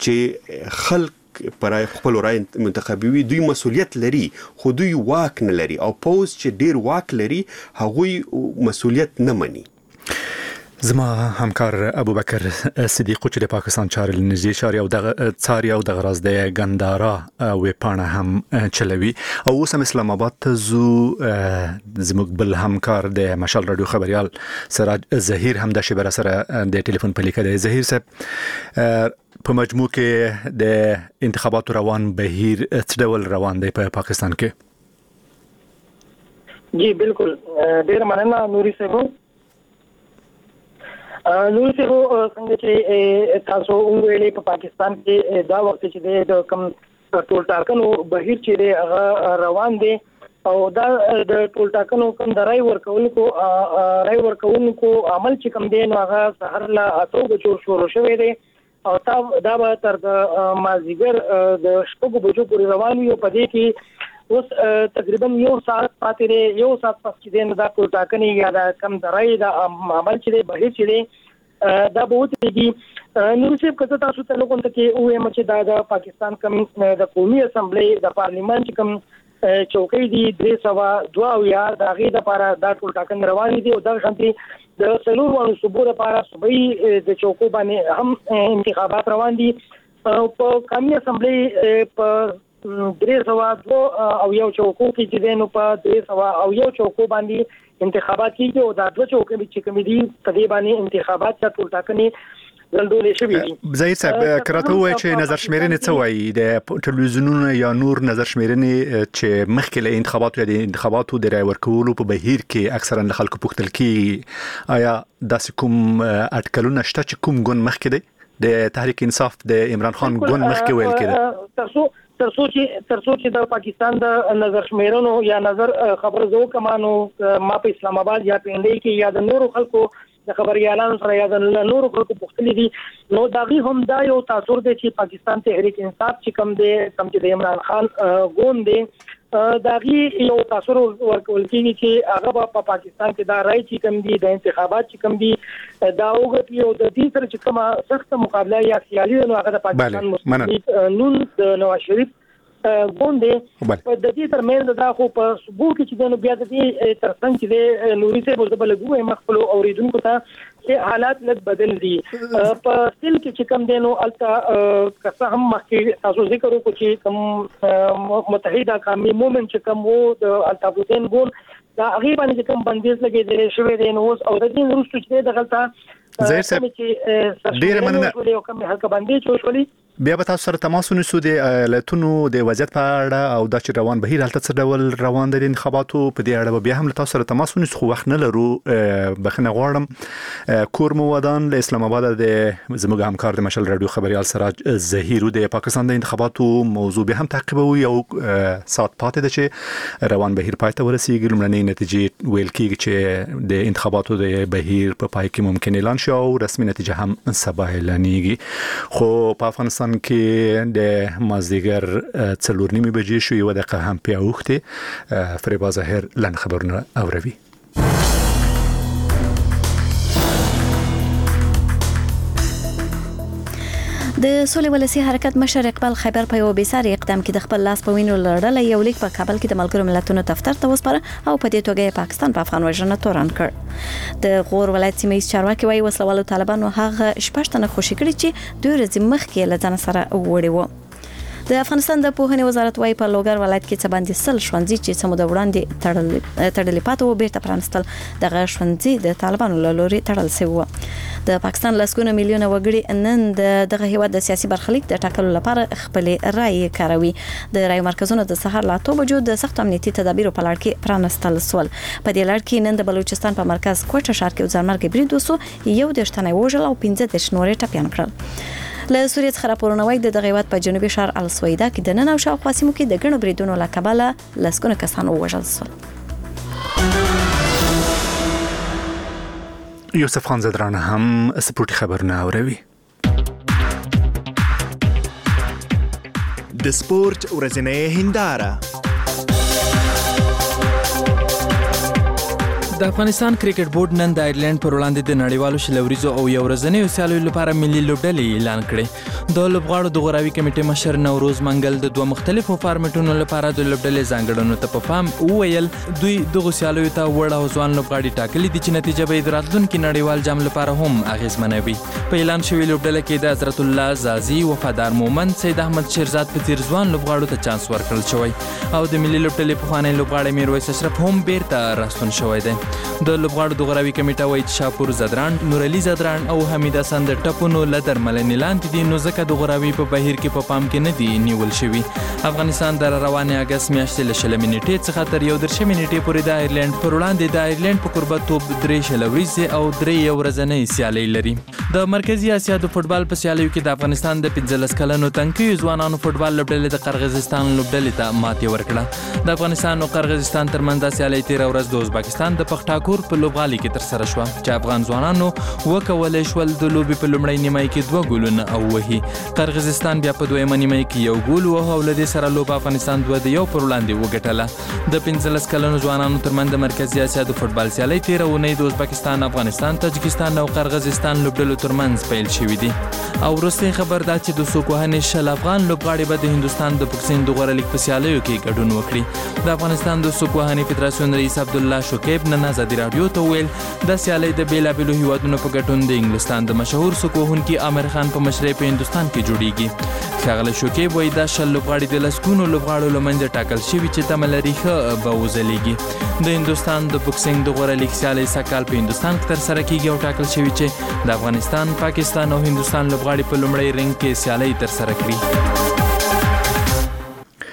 چې خلک پرای خپل رای منتخبوي دوی مسؤلیت لري خو دوی واک نه لري او پوز چې ډیر واک لري هغوی مسؤلیت نه مني زما همکار ابوبکر صدیق چې د پاکستان چارې لنږدې چارې او د څاري او د غراز د ګندارا وپانه هم چلوي او اوس هم اسلام آباد ته زموږ بل همکار د مشال رادیو خبريال سراج ظهیر هم د شبر سره د ټلیفون په لیکه د ظهیر صاحب په مجموع کې د انتخاباتو روان بهیر څه ډول روان دی په پاکستان کې جی بالکل ډیر مننه نوري صاحب څنګه چې تاسو ویلې په پاکستان کې دا وخت چې د کم ټول ټاکنو بهیر چې هغه روان دي او دا د ټول ټاکنو کوم د رای ورکونکو عمل چې کوم دی نو هغه سحر لا اتو بجو شروع شوی دی او دا به تر د مازیګر د شپږ بجو پورې روان وي په دې کې اوس تقریبا یو ساعت پاتې دی یو ساعت پس چې دا ټول ټاکنې یا د کم درای د عمل چې دی بهیر چې دی دا به وتیږي نور څه کته تاسو ته لوګون ته کې او چې دا د پاکستان کم د قومي اسمبلی د پارلیمان چې کم چوکۍ دي 302 یا د غي د لپاره دا ټول ټاکن روان دي او دا شانتي د څلورو صوبو لپاره صوبي د چوکو باندې هم انتخابات روان دي په قومي اسمبلی په 302 او یو چوکو کې چې دینو په 300 او یو چوکو باندې انتخابات کیږي او دا دوه چوکې چې کوم دي په دې باندې انتخابات ټول ټاکنې ګندولې شوې دي زهیر صاحب کراته وای چې نظر شمیرنې څه وایي د ټلویزیونونو یا نور نظر شمیرنې چې مخکې له انتخاباتو یا د انتخاباتو د رای ورکولو په بهیر کې اکثرا د خلکو پوښتل کی آیا داسې کوم اټکلونه شته چې کوم ګون مخکې دی د تحریک انصاف د عمران خان ګون مخکې ویل کېده ترڅو چې د پاکستان د نظر شمیرنو یا نظر خبر زو کمانو ما په اسلام آباد یا پنډۍ کې یا د نورو خلکو د خبريالانو سره یا د نورو خلکو پوښتنې دي نو داغي هم دا یو تاثیر دی چې پاکستان تحریک انصاف چې کم چې د عمران خان ګوند دی داغي یو تاثیر ورکول کیږي چې هغه په پاکستان کې دا رائے چې کم دي د انتخابات چې کم دي دا وګړي او د دې سره چې کومه سخت مقابله یا سیالي نو هغه د پاکستان مسلمان نون د نواز شریف ګوند په د دې ترمنځ دا خو په صبح کې چې نو بیا د دې ترڅنګ چې نوري سه بل بلګو مخفلو اوریدونکو ته چې حالات لږ بدل دي په سیل کې چې کم دینو التا کسه هم مخکې تاسو ذکر وکړو چې کوم متحده قومي مومن چې کوم وو د التابوتین ګون دا هغه باندې کوم بندیز لګیدل شوی دی نو او د دې وروسته چې د غلطه زهیر صاحب ډیر مننه کوم هلکه باندې چوشولي بیا به تاسو سره تماس ونیسو د ایالتونو د وضعیت په اړه او د روان بهیر هلته څه ډول روان دي انتخاباتو په دې اړه بیا هم تاسو سره تماس ونیسو خو وخت نه لرو بخنه غواړم کور مو ودان له اسلام آباد د زموږ همکار د مشل رادیو خبريال سراج زهیرو د پاکستان د انتخاباتو موضوع به هم تعقیبوي او ساعت پاتې ده چې روان بهیر پای ته ورسیږي لمړنۍ نتیجې ویل کیږي چې د انتخاباتو د بهیر په پای کې ممکن اعلان شي او رسمي نتیجه هم سبا اعلانېږي خو په افغانستان کې د مازدیګر 4:30 بجې شو یو دقیقه هم پیاوخته فریبا ظاهر لن خبرونه اوروي د سولې ولسی حرکت مشر اقبال خیبر په یو بیساري اقدام کې د خپل لاس په وینو لړل یو لیک په کابل کې د ملګرو ملتونو دفتر ته وسپاره او په دې توګه پاکستان په افغان وژنه تورن کړ د غور ولایت سیمه چارواکي وايي وسلوالو طالبانو هغه شپږتنه خوشی کړی چې دوی ورځې مخکې له ځان سره وړي وو د افغانستان د پوهنې وزارت وايي په لوګر ولایت کې څه باندې سل ښوونځي چې سمو د وړاندې تړلې پاتې وو بیرته پرانستل دغه ښوونځي د طالبانو له لوري تړل شوی وو د پاکستان لسګونه میلیونه وګړي نن دغه هیواد د سیاسي برخلیک د ټاکلو لپاره خپل رائے کاروي د رائے مرکزونو د سحر لا 8 بجو د سخت امنیتي تدابیرو په لړ کې پرانستل سول په دې لړ کې نن د بلوچستان په مرکز کوټه ښار کې ځانمرګي برید وسو یو د شتنې وژل او 15 نورې ټپيان کړل له سوریه څخه راپورونه وايي د دغه هیواد په جنوبي ښار السویدا کې د نن او شاوخوا سیمو کې د ګڼو بریدونو له کبله لسګونه کسان وژل شول یوسف خان زدران هم سپورټي خبرونه اوروي د سپورت ورځنۍ هنداره د افغانستان کرکټ بورډ نن د آیرلند پر وړاندې د نړیوالو شلوریزو او یو ورځنیو سیالیو لپاره ملي لوبډلې اعلان کړې د لوبغاړو د غوراوي کمیټې مشر نوروز منګل د دوه مختلفو فارمټونو لپاره د لوبډلې ځانګړنو ته په پام وویل دوی دغه سیالیو ته وړ او ځوان لوبغاړي ټاکلي دي چې نتیجه به د راتلونکي نړیوال جام لپاره هم اغیزمنه وي په اعلان شوی لوبډله کې د حضرت الله زازي وفادار مومن سید احمد شیرزاد په تیر ځوان لوبغاړو ته چانس ورکړل شوی او د ملي لوبډلې پخوانی لوبغاړی میرویس اشرف هم بیرته راستون شوی دی د لوبغاړو د غوراوي کمیټه وايي چې شاپور زدران نور علي زدران او حمید حسن د ټپونو له درملنې لاندې دي نو ځکه د غوراوي په بهیر کې په پام کې نه دی نیول شوی افغانستان د روانې اگست میاشتې له 20 منټې څخه تر 13 منټې پورې د آیرلند پر وړاندې د آیرلند په قربتوب 3 شلوريزه او 3 ورځنۍ سیالۍ لري د مرکزی اسیا د فوتبال په سیالیو کې د افغانستان د 15 کلنو تنکي ځوانانو فوتبال لوبډلې د قرغیزستان لوبډلې ته ماتې ورکړه د افغانستان او قرغیزستان ترمنځ د سیالۍ 13 ورځ د ازبکستان د پختاکور په لوبغالي کې تر سره شو چې افغان ځوانانو وکولای شول د لوبي په لومړۍ نیمه کې 2 ګولونه او وهي قرغیزستان بیا په دویمه نیمه کې یو ګول وه او له دې سره لوب افغانستان 2-1 پر وړاندې وګټله د 15 کلنو ځوانانو ترمنځ د مرکزی اسیا د فوتبال سیالۍ 13 اونۍ د ازبکستان افغانستان تاجکستان او قرغیزستان لوبډلو ترمنځ پیل شوې دي او وروستي خبر دا چې د سوکوهنې شل افغان لوبغاړي به د هندستان د بوکسینګ د غوړه لیګ په سیالیو کې ګډون وکړي د افغانستان د سوکوهنې فدراسیون رئیس عبد الله شکیب نن ازادي رادیو ته ویل د سیالۍ د بیلابېلو هیوادونو په ګډون د انګلستان د مشهور سوکوهونکي عامر خان په مشرۍ په هندستان کې جوړیږي ښاغلی شکیب وایي دا شل لوبغاړي د لسګونو لوبغاړو له منځه ټاکل شوي چې تمه لري ښه به وځلیږي د هندستان د بوکسینګ د غوره لیګ سیالۍ سږکال په هندستان کې ترسره کیږي او ټاکل شوي چې د افغانستان پاکستان او هندستان لوبغاړي په لومړی رنګ کې سیالۍ ترسره کړي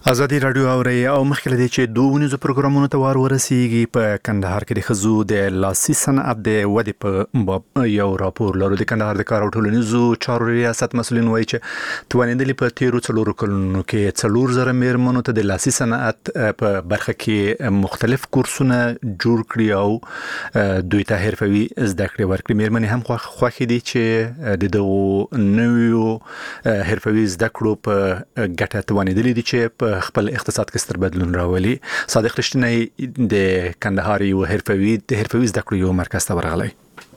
ازادي رادیو اوري او مخکله دي چې دوه نيزو پروګرامونو ته وار ورسیږي په کندهار کې د خزو د لاسي صنعت د ودی په یو راپور لرو د کندهار د کار او ټولنیزو چارو ریاست مسولین وایي چې توانیدلی په تیرو څلورو کلونو کې 4000 میرمنو ته د لاسي صنعت په برخه کې مختلف کورسونه جوړ کړی او دوی ته حرفوي زده کړې ورکړي. میرمنې هم خوښ دي چې د دغو نویو حرفوي زده کړو په ګټه توانیدلی دي چې په خپل اقتصاد کې ستر بدلون راولي. صادق رښتینی د کندهار یو حرفوي زده کړو یو مرکز ته ورغلی.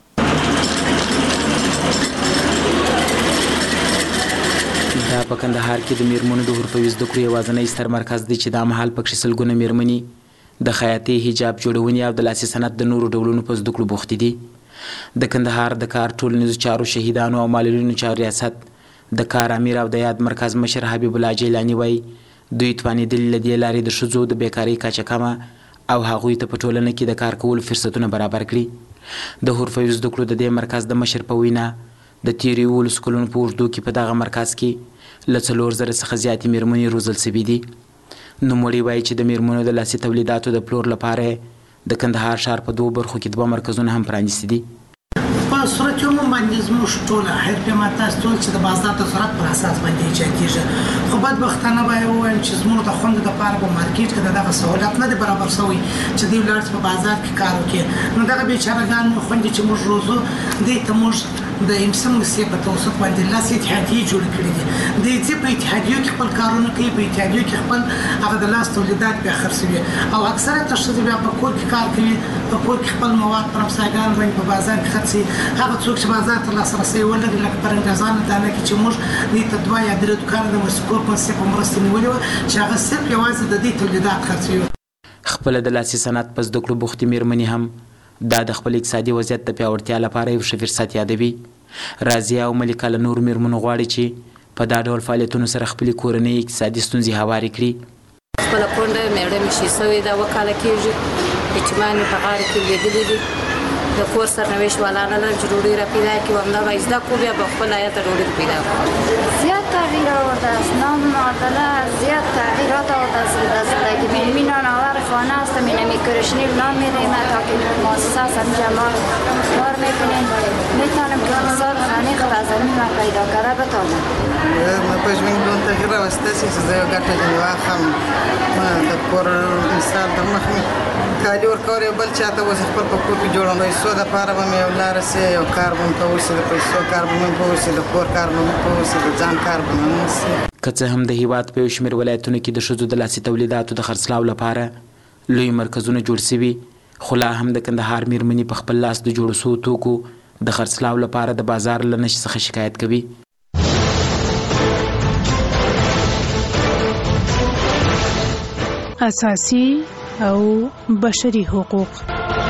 دا په کندهار کې د میرمنو د حرفوي زده کړو یوازینی ستر مرکز دی چې دا مهال پکې سلګونه میرمنې د خیاطۍ، حجاب جوړونې او د لاسي صنعت د نورو ډولونو په زده کړو بوختې دي. د کندهار د کار ټولنیزو چارو شهیدانو او معلولینو چارو ریاست د کار امیر او د یاد مرکز مشر حبیب الله جیلانی وایي دوی توانیدلي له دې لارې د ښځو د بیکارۍ کچه کمه او هغوی ته په ټولنه کې د کار کولو فرصتونه برابر کړي. د حرفوي زده کړو د دې مرکز د مشر په وینا د تیرو 11 کلونو په اوږدو کې په دغه مرکز کې له 4000 څخه زیاتې میرمنې روزل شوي دي. نوموړي وایي چې د میرمنو د لاسي تولیداتو د پلور لپاره د کندهار ښار په 2 برخو کې 2 مرکزونه هم پرانیستي دي. په صورت یو باندې زموږ ټول حرفه ماته ټول چې د بازار د سرعت پر اساس باندې چاکیږي. خو بدبختانه به وایم چې زموږ د خوند د پاره په مارکیټ کې دغه سہولت نه دی برابر شوی چې دی ولر په بازار کې کار وکړي. نو دغه بیچارهګان خوند چې موږ روزو دی ته موږ د انسان مسیح په توسط باندې لاسي اتحادیه جوړ کړې دي. د دې په اتحادیه کې خپل کارونه کوي، په اتحادیه کې خپل هغه د لاس تولیدات به خرڅوي او اکثره تشخیص بیا په کور کې کار کوي، په کور کې خپل مواد پر افساګان باندې په بازار کې خرڅي. هغه څوک چې بازار ته لاسرسي ولري لکه پرنګزان ته نه کې چې موږ دې ته 2 یا 3 دکان د مسکور په څیر په مرسته نیولې چې هغه صرف یوازې د دې تولیدات خرڅوي. خپل د لاسي صنعت په زده کړو بوختې میرمنې هم دا د خپل اقتصادي وضعیت د پیاوړتیا لپاره یو ښه فرصت یادوي. راضیه او ملیکه له نور میرمنو غواړي چې په دا ډول فعالیتونو سره خپلې کورنۍ اقتصادي ستونزې هوارې کړي. خپله کونډه مېړه مې شي سوې ده، وکاله کېږي، یتیمان مې په غاړه کې لوېدلي دي. د کور سرنوشت والا نه لرم چې ډوډۍ را پیدا کړي، همدا به زده کړو، بیا به خپل حیاته ډوډۍ پیدا کړو. زیاد تغییر آورده است. نام معادله زیاد تغییرات آورده است. از زندگی می‌بینن آور خانه است، می‌نمی کرشنی نام می‌ریم تا که مؤسسه سمجه ما کار می‌کنیم، می‌تونیم که اقتصاد خانه خود از زمین ما پیدا کرده بتانم. ما پشمین دون تغییر واسطه سی زیاد گرته جنواخم ما دکور مثال در مخمی کاری ورکور یو بل چاته وځ خپل په کور کې جوړم پیسو د پاره به مې ولار سي یو کار بم ته وسی د پیسو کار بم په وسی د کور کار بم په وسی د ځان کار بم وسی. که څه هم د هیواد په شمیر ولایتونو کې د شذو د لاسي تولیداتو د خرڅلاو لپاره لوی مرکزونه جوړ شوي، خو لا هم د کندهار میرمنې په خپل لاس د جوړو شوو توکو د خرڅلاو لپاره د بازار له نشت څخه شکایت کوي. اساسي او بشري حقوق.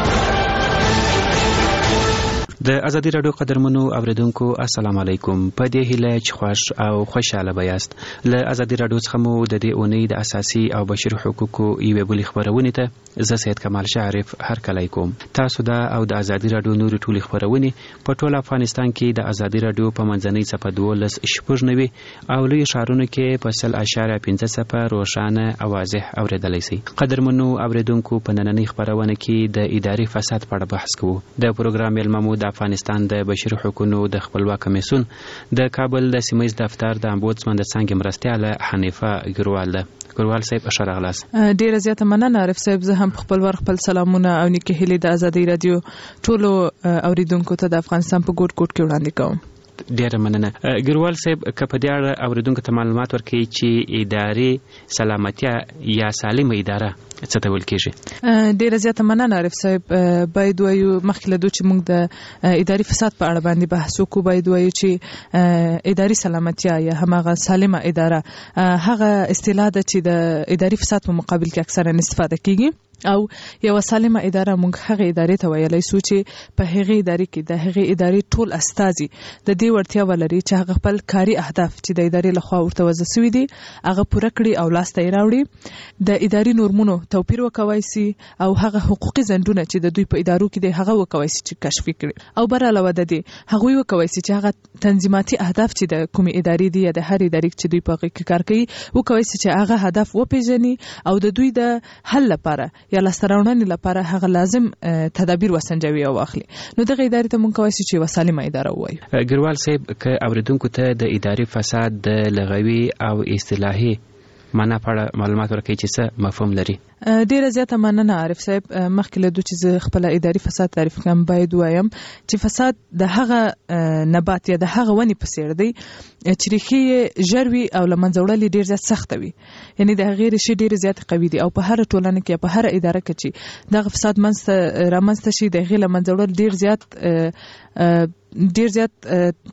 د ازادي رادیو قدرمنو اوریدونکو السلام علیکم. په دې هیله چې خوښ او خوشاله بیاست. له ازادي رادیو څخه مو د دې اونۍ د اساسي او بشري حقوقو یوې بلې خبرونې ته زه سید کمال شعرف هرکلی کوم. تاسو دا او د ازادي رادیو نورې ټولې خبرونې په ټول افغانستان کې د ازادي رادیو په منځنۍ صفحه 12.9 او لوی ښارونو کې په 0.5 روښانه او واضح اوریدلی شئ. قدرمنو اوریدونکو په نننۍ خبرونه کې د اداري فساد په اړه بحث کوو. د پروګرام میلمه د افغانستان د بشري حقوقو د خپلواک کمیسیون د کابل د سیمه‌ییز دفتر د امبودسمن د څنګه مرستیاله حنیفه ګروال ده. ګروال صاحب اشاره غلاس. ډیره زیاته مننه عارف صاحب. زه هم خپل ور خپل سلامونه او نیکه هیلې د ازادي رادیو ټولو اوریدونکو ته د افغانستان په ګوټ ګوټ کې وړاندې کوم. ډیره مننه. ګروال صاحب که په دې اړه اوریدونکو ته معلومات ورکړي چې اداري سلامتیا یا سالمه اداره څه ته ویل کېږي؟ ډیره زیاته مننه عارف صاحب. باید وایو مخکې له دو چې موږ د اداري فساد په اړه باندې بحث وکړو، باید وایو چې اداري سلامتیا یا هماغه سالمه اداره هغه اصطلاح ده چې د اداري فساد په مقابل کې اکثرا استفاده کیږي. او یو سالمه اداره موږ هغه ادارې ته ویلای سو چې په هغه ادارې کې د هغه ادارې ټول استازي د دې ورتیا ولري چې هغه خپل کاري اهداف چې د ادارې لخوا ورته وضع شوي دي هغه پوره کړي او لاس ته راوړي د ادارې نورمونو توپیر وکوي سي او هغه حقوقي ځندونه چې د دوی په ادارو کې دي هغه وکوي سي چې کشف کړي او بر علاوه د دې هغه وکوي سي چې هغه تنظیماتي اهداف چې د کومې ادارې دي یا د هر ادارې چې دوی په هغه کې کار کوي وکوي سي چې هغه هدف وپیژني او د دوی د حل لپاره یا لستراونن لپاره هغه لازم تدابیر وسنجوي او اخلي نو دغه ادارې ته مونږ کوي چې وسالمه اداره وایو. ګروال صاحب ک اوریدونکو ته د اداري فساد د لغوي او اصطلاحي معنا په معلومات ورکړي چې څه مفهوم لري. ډیره زیاته مننه عارف صاحب. مخکې له دوی چې خپل اداري فساد تعریف کوم باید وایم چې فساد د هغه نبات یا د هغه ونی په څیر دی چې ریښې ژروي او لمنځه وړل ډیر زیات سخت وي یعنی د غیر شي ډیر زیات قوي دي او په هر ټولنه کې په هر اداره کې چې دغه فساد رامنځته شي د غیر لمنځه وړل ډیر زیات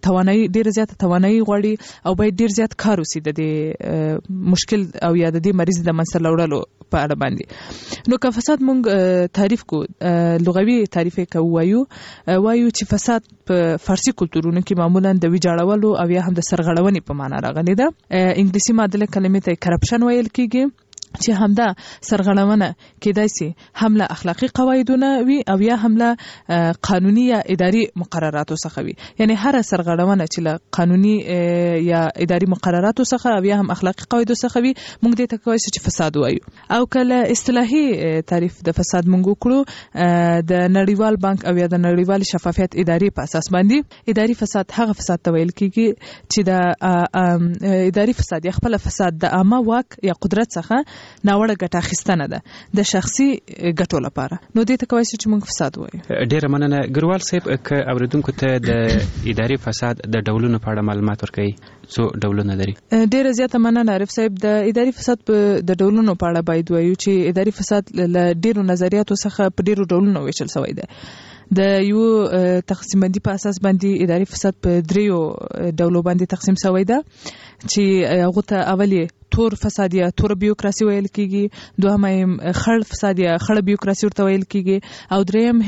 توانایي غواړي او باید ډیر زیات کار وشي د دې مشکل او یا د دې مریض د منځ لوړلو په اړه باندې. نو که فساد مونږ تعریف کو لغوي تعریف کوو وایو چې فساد په فارسی کلتورونو کې معمولا د ویجاړولو او یا هم د سرغړونې په معنا راغلي ده. انګلیسي معادله کلمې ته کرپشن ویل کیږي چې همدا سرغړونه کېدای شي هم له اخلاقی قواعدونه وي او یا هم له قانوني یا اداري مقرراتو څخه وي یعنی هر سرغړونه چې له قانوني یا اداري مقرراتو څخه او یا هم اخلاقی قواعدو څخه وي موږ دې ته کوي چې فساد وایو. او کله اصطلاحي تعریف د فساد موږ وکړو د نړیوال بانک او یا د نړیوال شفافیت اداري په اساس باندې اداري فساد هغه فساد ته ویل کیږي چې د اداري فساد یا خپل فساد د عامه واک یا قدرت څخه ناوړه ګټه اخیستنه ده د شخصي ګټو لپاره نو دې ته کوي چې موږ فساد وایو. ډیره مننه ګروال صاحب. ک اوریدونکو ته د اداري فساد د ډولونو په اړه معلومات ورکړي څو ډولونه لري. ډیره زیاته مننه عارف صاحب. د اداري فساد د ډولونو په اړه باید وایو چې اداري فساد له ډیرو نظریاتو څخه په ډیرو ډولونو ویشل شوی دی. د یو تقسیم بندي په اساس باندې اداري فساد په دریو ډولو باندې تقسیم شوی دی چې هغه ته اولی تور فساد یا تور بیوکراسي ویل کیږي، دوهم خړ فساد یا خړ بیوکراسي ورته ویل کیږي، او دریم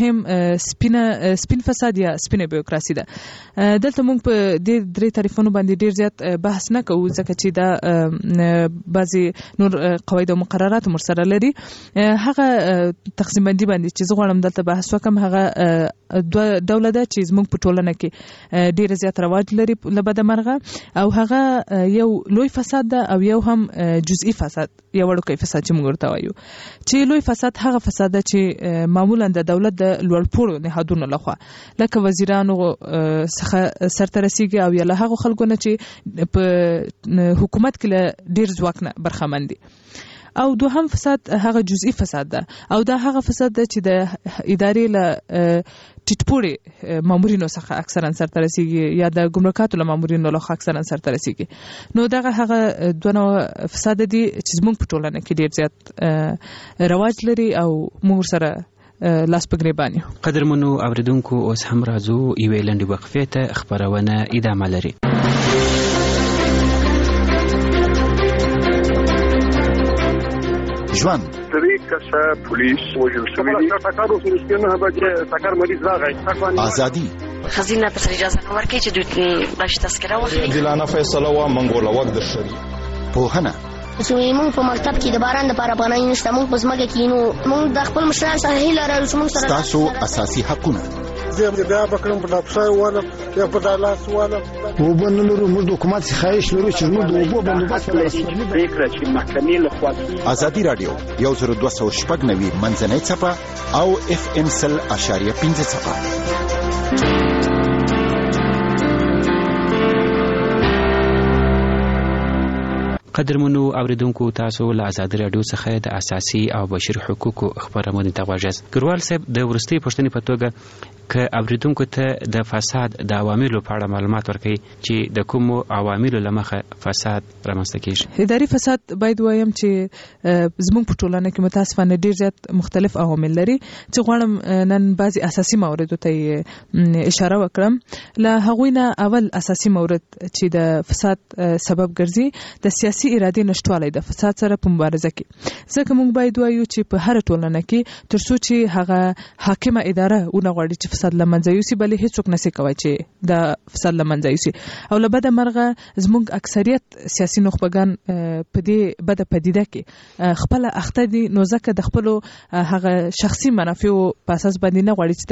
هم سپین فساد یا سپینه بیوکراسي ده. دلته موږ په دې درې تعریفونو باندې ډیر زیات بحث نه کوو ځکه چې دا بعضی نور قواعد او مقررات مرسره لري. هغه تقسیم بندي باندې چې زه غواړم دلته بحث وکم هغه دوه ډوله ده چې زموږ په ټولنه کې ډیر زیات رواج لري لبد مرغه، او هغه یو لوی فساد ده او یو هم جزئی فساد یا وړوکی فساد چې موږ ورته وایو. چې لوی فساد هغه فساد ده چې معمولا د دولت د لوړپوړو نهادونو لخوا لکه وزیرانو څخه سرته رسیږي او یا له هغو خلکو نه چې په حکومت کې له ډیر ځواک نه برخمن دي. او دوهم فساد هغه جزئی فساد ده، او دا هغه فساد ده چې د ادارې له ټیټپوړي مامورینو څخه اکثرا سرته رسیږي یا د ګمرکاتو له مامورینو لخوا اکثرا سرته رسیږي. نو دغه هغه دوه نوع فساد دي چې زموږ په ټولنه کې ډیر زیات رواج لري او موږ سره لاس په ګریبان یو. قدرمنو اوریدونکو اوس هم راځو یوې لنډې وقفې ته، خپرونه ادامه لري. ژوند درې کسه پولیس وژل شوي دي. ټکر وشو چې نه به ټکر مریض راغی. ازادي خزینه ته اجازه نه ورکړي چې دوی باش تذکره واخلي. عادلانه فیصله و منګوله وخت د شری پوهنه چې موږ په مکتب کې د باران د لپاره پناه نشته، موږ په ځمکه کې نو موږ د خپل مشران سره هیله لرو چې موږ سره تاسو اساسي حقونه زه بیا بکرم په لاپسای واله یا په دالاس واله وبنلو موږ د حکومت څخه خواهش لرو چې موږ د اوبو بندوبست پریکړه چې محکمې لخوا ازادي رادیو 1290 منځنۍ صفه او FM 100.5 صفه. قدرمنو اوریدونکو، تاسو له ازادي رادیو څخه د اساسي او بشري حقوقو خبرونه ته غواړئ. ګروال صاحب، د ورستي پښتنې په توګه که اوریدونکو ته د فساد د عواملو په اړه معلومات ورکړي چې د کوم عواملو لمخه فساد رامنځته کیږي. اداري فساد باید وایم چې زموږ په ټولنه کې متاسفانه ډیر زیات مختلف عوامل لري چې غواړم نن بعضي اساسي موردو ته اشاره وکړم. له هغوی نه اول اساسي مورد چې د فساد سبب ګرځي د سیاسي ارادې نشټوالی د فساد سره په مبارزه کې. ځکه موږ باید وایو چې په هر ټولنه کې ترڅو چې هغه حاکمه اداره ونه غواړي چې فساد له منځه یوسي، بلې هیڅوک نشي کوي چې د فساد له منځه یوسي. او له بده مرغه زموږ اکثریت سیاسي نخبگان په دې بده پدیده کې خپل اخته دي، نو ځکه د خپل هغه شخصي منافع په اساس باندې نه غواړي چې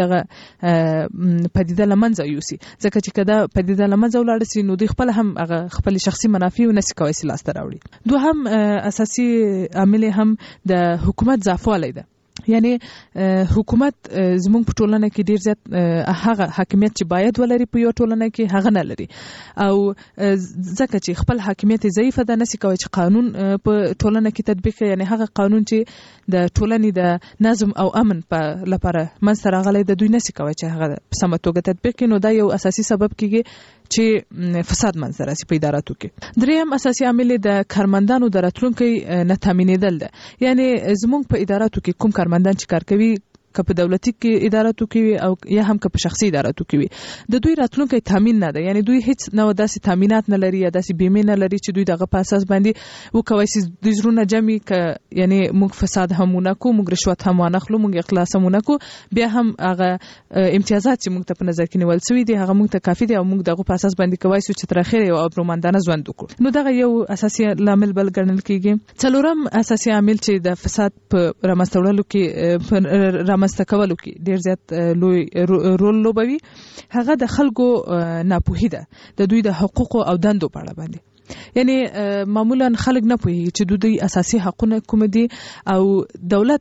دغه پدیده له منځه یوسي. ځکه چې کدا پدیده له منځه ولاړ سي نو دوی خپل هم هغه خپل شخصي منافع نشي کوي چې لاس ته راوړي. دوهم اساسي عامل هم د حکومت ضعفوالی ده. یعنی حکومت زموږ په ټولنه کې ډیر زیات هغه حاکمیت چې باید ولري په یو ټولنه کې هغه نه لري، او ځکه چې خپل حاکمیت ضعیف ده نشي کوي چې قانون په ټولنه کې تطبیق، یعنی هغه قانون چې د ټولنې د نظم او امن په لپاره منځته راغلی د دوی نشي کوي چې هغه په سمه توګه تطبیق کړي. نو دا یو اساسي سبب کیږي چې فساد منځته راسي په اداراتو کې. دریم اساسي عامل د کارمندانو د راتلونکي نه تامینېدل ده. یعنی زموږ په اداراتو کې کوم کارمندان چې کار کوي، که په دولتي کې اداراتو کې او یا هم که په شخصي اداراتو کې وي، د دوی راتلونکي تامین نه ده. یعنی دوی هیڅ نو داسې تامینات نه لري یا داسې بیمه نه لري چې دوی دغه په اساس باندې وکوي چې د زرونه جمعي ک یعنی موږ فساد همونه کو، موږ رشوت هم وانخلو، موږ اخلاص همونه کو، بیا هم هغه امتیازات چې موږ ته په نظر کې نیول شوی دي هغه موږ ته کافي دي او موږ دغه په اساس باندې کوي چې تر اخره یو ابرومندانه ژوند وکړو. نو دغه یو اساسي عامل بل ګڼل کیږي. څلورم اساسي عامل چې د فساد په رامنځته کې مستکولو کې ډیر زیات لوی رول لوبوي، هغه د خلکو ناپوهي ده د دوی د حقوقو او دندو په اړه باندې. یعنی معمولا خلک نه پوهیږي چې دوی اساسي حقونه کوم دي او دولت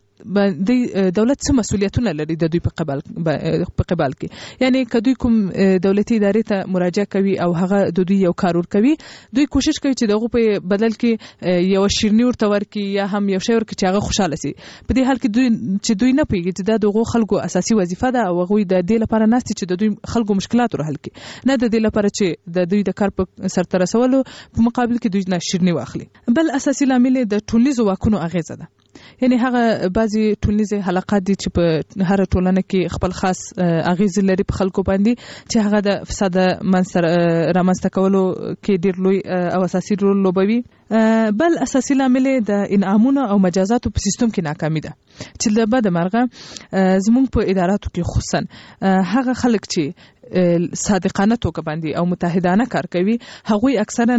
څه مسؤلیتونه لري د دوی په قبال کې. یعنی که دوی کوم دولتي ادارې ته مراجعه کوي او هغه د دوی یو کار ورکوي، دوی کوشش کوي چې دغه په بدل کې یو شیرنی ورته ورکړي یا هم یو شی ورکړي چې هغه خوشاله شي. په دې حال کې دوی نه پوهیږي چې دا دغه خلکو اساسي وظیفه ده او هغه د دې لپاره ناست چې د دوی خلکو مشکلات حل کړي، نه د دې لپاره چې د دوی د کار په سرته رسولو په مقابل کې دوی نه شیرنی واخلي. بل اساسي عامل د ټولنیزو واکونو اغیزه ده. یعنی هغه بعضی ټولنیزه حلقات دي چې په هر ټولنه کې خپل خاص اغیز لري په خلکو باندې، چې هغه د فساد رامنځته کولو کې ډیر لوی او اساسي رول لوبوي. بل اساسي عامل د انعامونو او مجازاتو په سیستم کې ناکامي ده، چې د بده مرغه زموږ په اداراتو کې خصوصا هغه خلک چې صادقانه توګه باندې او متحدانه کار کوي، هغوی اکثرا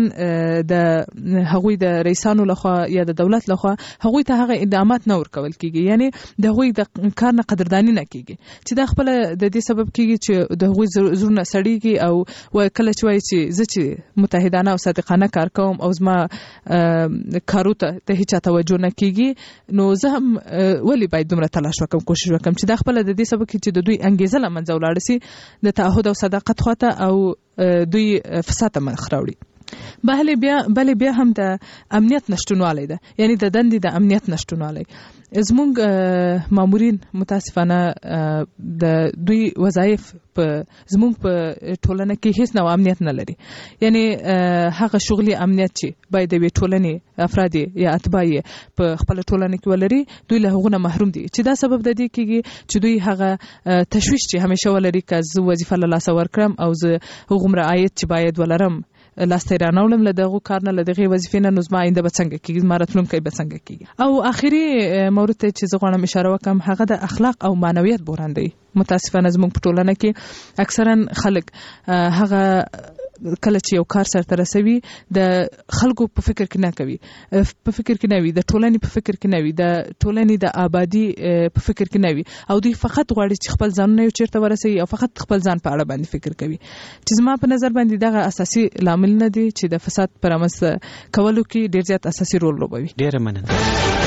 د رئیسانو لخوا یا د دولت لخوا هغوی ته هغه اقدامات نه ورکول کیږي. یعنی د هغوی د کار نه قدردانی نه کیږي، چې دا خپل د دې سبب کیږي چې د هغوی زړونه سړیږي او کله چې وایي چې زه چې متحدانه او صادقانه کار کوم او زما کارو ته هیڅ توجه نه کیږي، نو زه هم ولی باید دومره تلاش وکم، کوشش وکم چې دا خپل د دې سبب کیږي چې د دوی انګیزه له منځه ولاړ شي، د تعهد او صداقت خواته او دوی فساد ته مخ راوړي. بل بیا هم د امنیت نشټونوالی ده. یعنی د دندې د امنیت نشټونوالی. زموږ مامورین متاسفانه د دوی وظایف زموږ په ټولنه کې هیڅ نوع امنیت نه لري. یعنی هغه شغلي امنیت چې باید د ټولنې افراد یا اتباع په خپل ټولنه کې ولري، دوی له هغه محروم دي، چې دا سبب د دې کېږي چې دوی هغه تشویش چې همیشه ولري که زه وظیفه له لاسه ورکړم او زه هغومره عاید چې باید ولرم لاسته رانوړم له دغه کار نه، له دغه وظیفې نه، نو زما آینده به څنګه کېږي، زما راتلونکی به څنګه کېږي. او آخري مورد ته چې زه غواړم اشاره وکړم هغه د اخلاق او معنویت بحران دی. متاسفانه زموږ په ټولنه کې اکثرا خلک هغه کله چې یو کار سرته رسوي د خلکو په فکر کې نه کوي، په فکر کې نه وي، د ټولنې په فکر کې نه وي، د ټولنې د آبادی په فکر کې نه وي، او دوی فقط غواړي چې خپل ځانونه یو چیرته ورسوي او فقط خپل ځان په اړه باندې فکر کوي، چې زما په نظر باندې دغه اساسي لامل نه دي چې د فساد پر رامنځته کولو کې ډیر زیات اساسي رول لوبوي. ډیره مننه.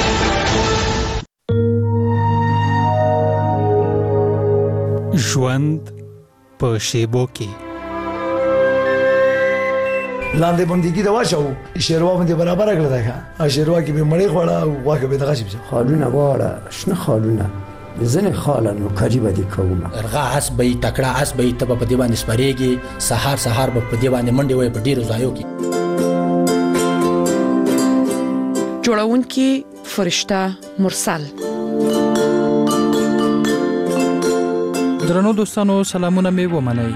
ژوند په شیبو کې لاندې بندګي دا واچو شیروا باندې برابر کړل دا شیروا کې به مړې خوړه او واګه به دغه شي خالونه واړه شنه خالونه ځنې خاله نوکري به دې کومه ارغا اس به تکړه اس به ته په دې باندې سپریږي سهار به په دې باندې منډه وي په ډیرو ځایو کې جوړونکي فرشته مرسل. درنو دوستانو سلامونه می ومنئ.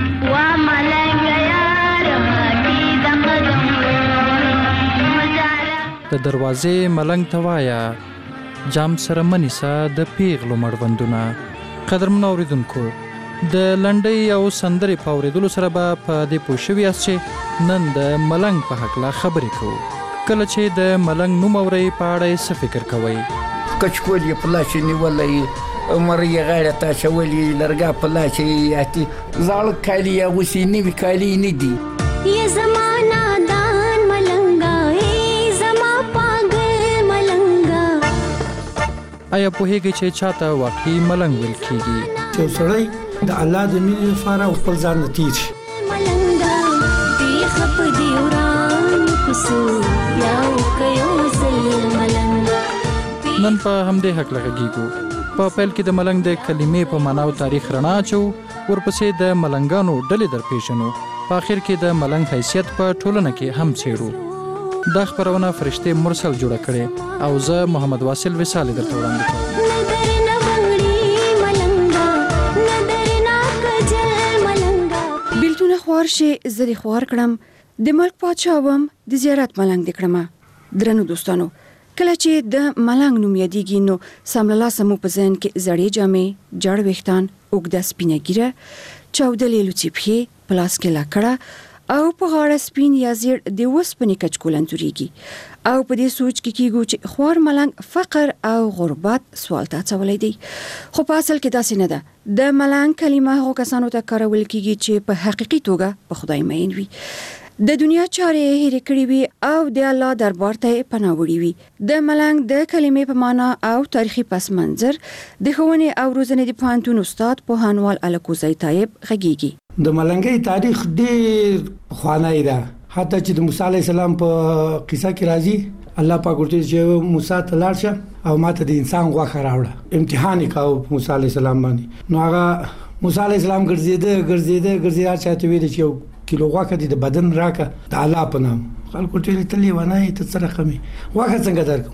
د دروازې ملنګ توایا جام سره منیسا د پیغلو مړوندونه. قدرمن اوریدونکو د لنډۍ او سندرې په اوریدلو سره به په دې پوه شوي یاست چې نن د ملنګ په هکله خبرې کوو. کله چې د ملنګ نوم اورئ په اړه یې څه فکر کوئ؟ کچکول یې په لاس نیولی، عمر یې غاړه ته اچولی، لرګا په لاس یې یاتي، زاړه کالي یې اغوستي، نوي کالي نه دي. یې زما نادان ملنګه، ای زما پاگل ملنګه. آیا پوهیږئ چې چاته واقعي ملنګ ویل کیږي؟ چې سړی د الله د مینې لپاره خپل ځان نه تیر شي. ملنګه دې خپ دې وران کوسو یاو کيو زل ملنګه. نن په همدې هکله غږیږو. په پیل کې د ملنګ د کلمې په معنا او تاریخ رڼا اچو، ورپسې د ملنګانو ډلې درپېژنو، په اخر کې د ملنګ حیثیت په ټولنه کې هم څېړو. دا خبرونه فرشته مرسل جوړه کړې او زه محمد واصل وصالي درته وړاندې کوم. بیلتونه خوار شي زری خوار کړم، د ملک پادشاه وم د زیارت ملنګ د کړم. درنو دوستانو، کله چې د ملنګ نوم یادېږي نو سمللا سمو په ذهن کې زړې جامې، جړ ویښتان، اوږده سپینه ږیره، چاودلې لوڅې پښې، په لاس کې لاکړه او په غاړه سپین یا زیړ د وسپنې کچکول انځورېږي. او په دې سوچ کې کېږو چې خوار ملنګ فقر او غربت سوال ته اچولی دی. خو په اصل کې داسې نه ده. د ملنګ کلمه هغو کسانو ته کارول کېږي چې په حقیقي توګه په خدای مین وي، د دنیا چارې هېرې کړې وي او د الله دربار ته پناه وړې وي. د ملنګ د کلمې په معنا او تاریخي پس منظر د ښوونې او روزنې د پوهنتون استاد پوهنوال الکوزی طیب غږیږي. د ملنګۍ تاریخ ډېر پخوانی ده. حتی چې د موسی علی السلام په قصه کې راځي، الله پاک ورته چې موسی ته لاړ شه او ماته د انسان غوښه راوړه، امتحان یې کاوه په موسی علی السلام باندې. نو هغه موسی علی السلام ګرځېده چاته ویل چې یو کیلو غوښه د بدن راکه د الله په نام. خلکو ټول تللی ونه ته سره خمي غوښه څنګه درکم،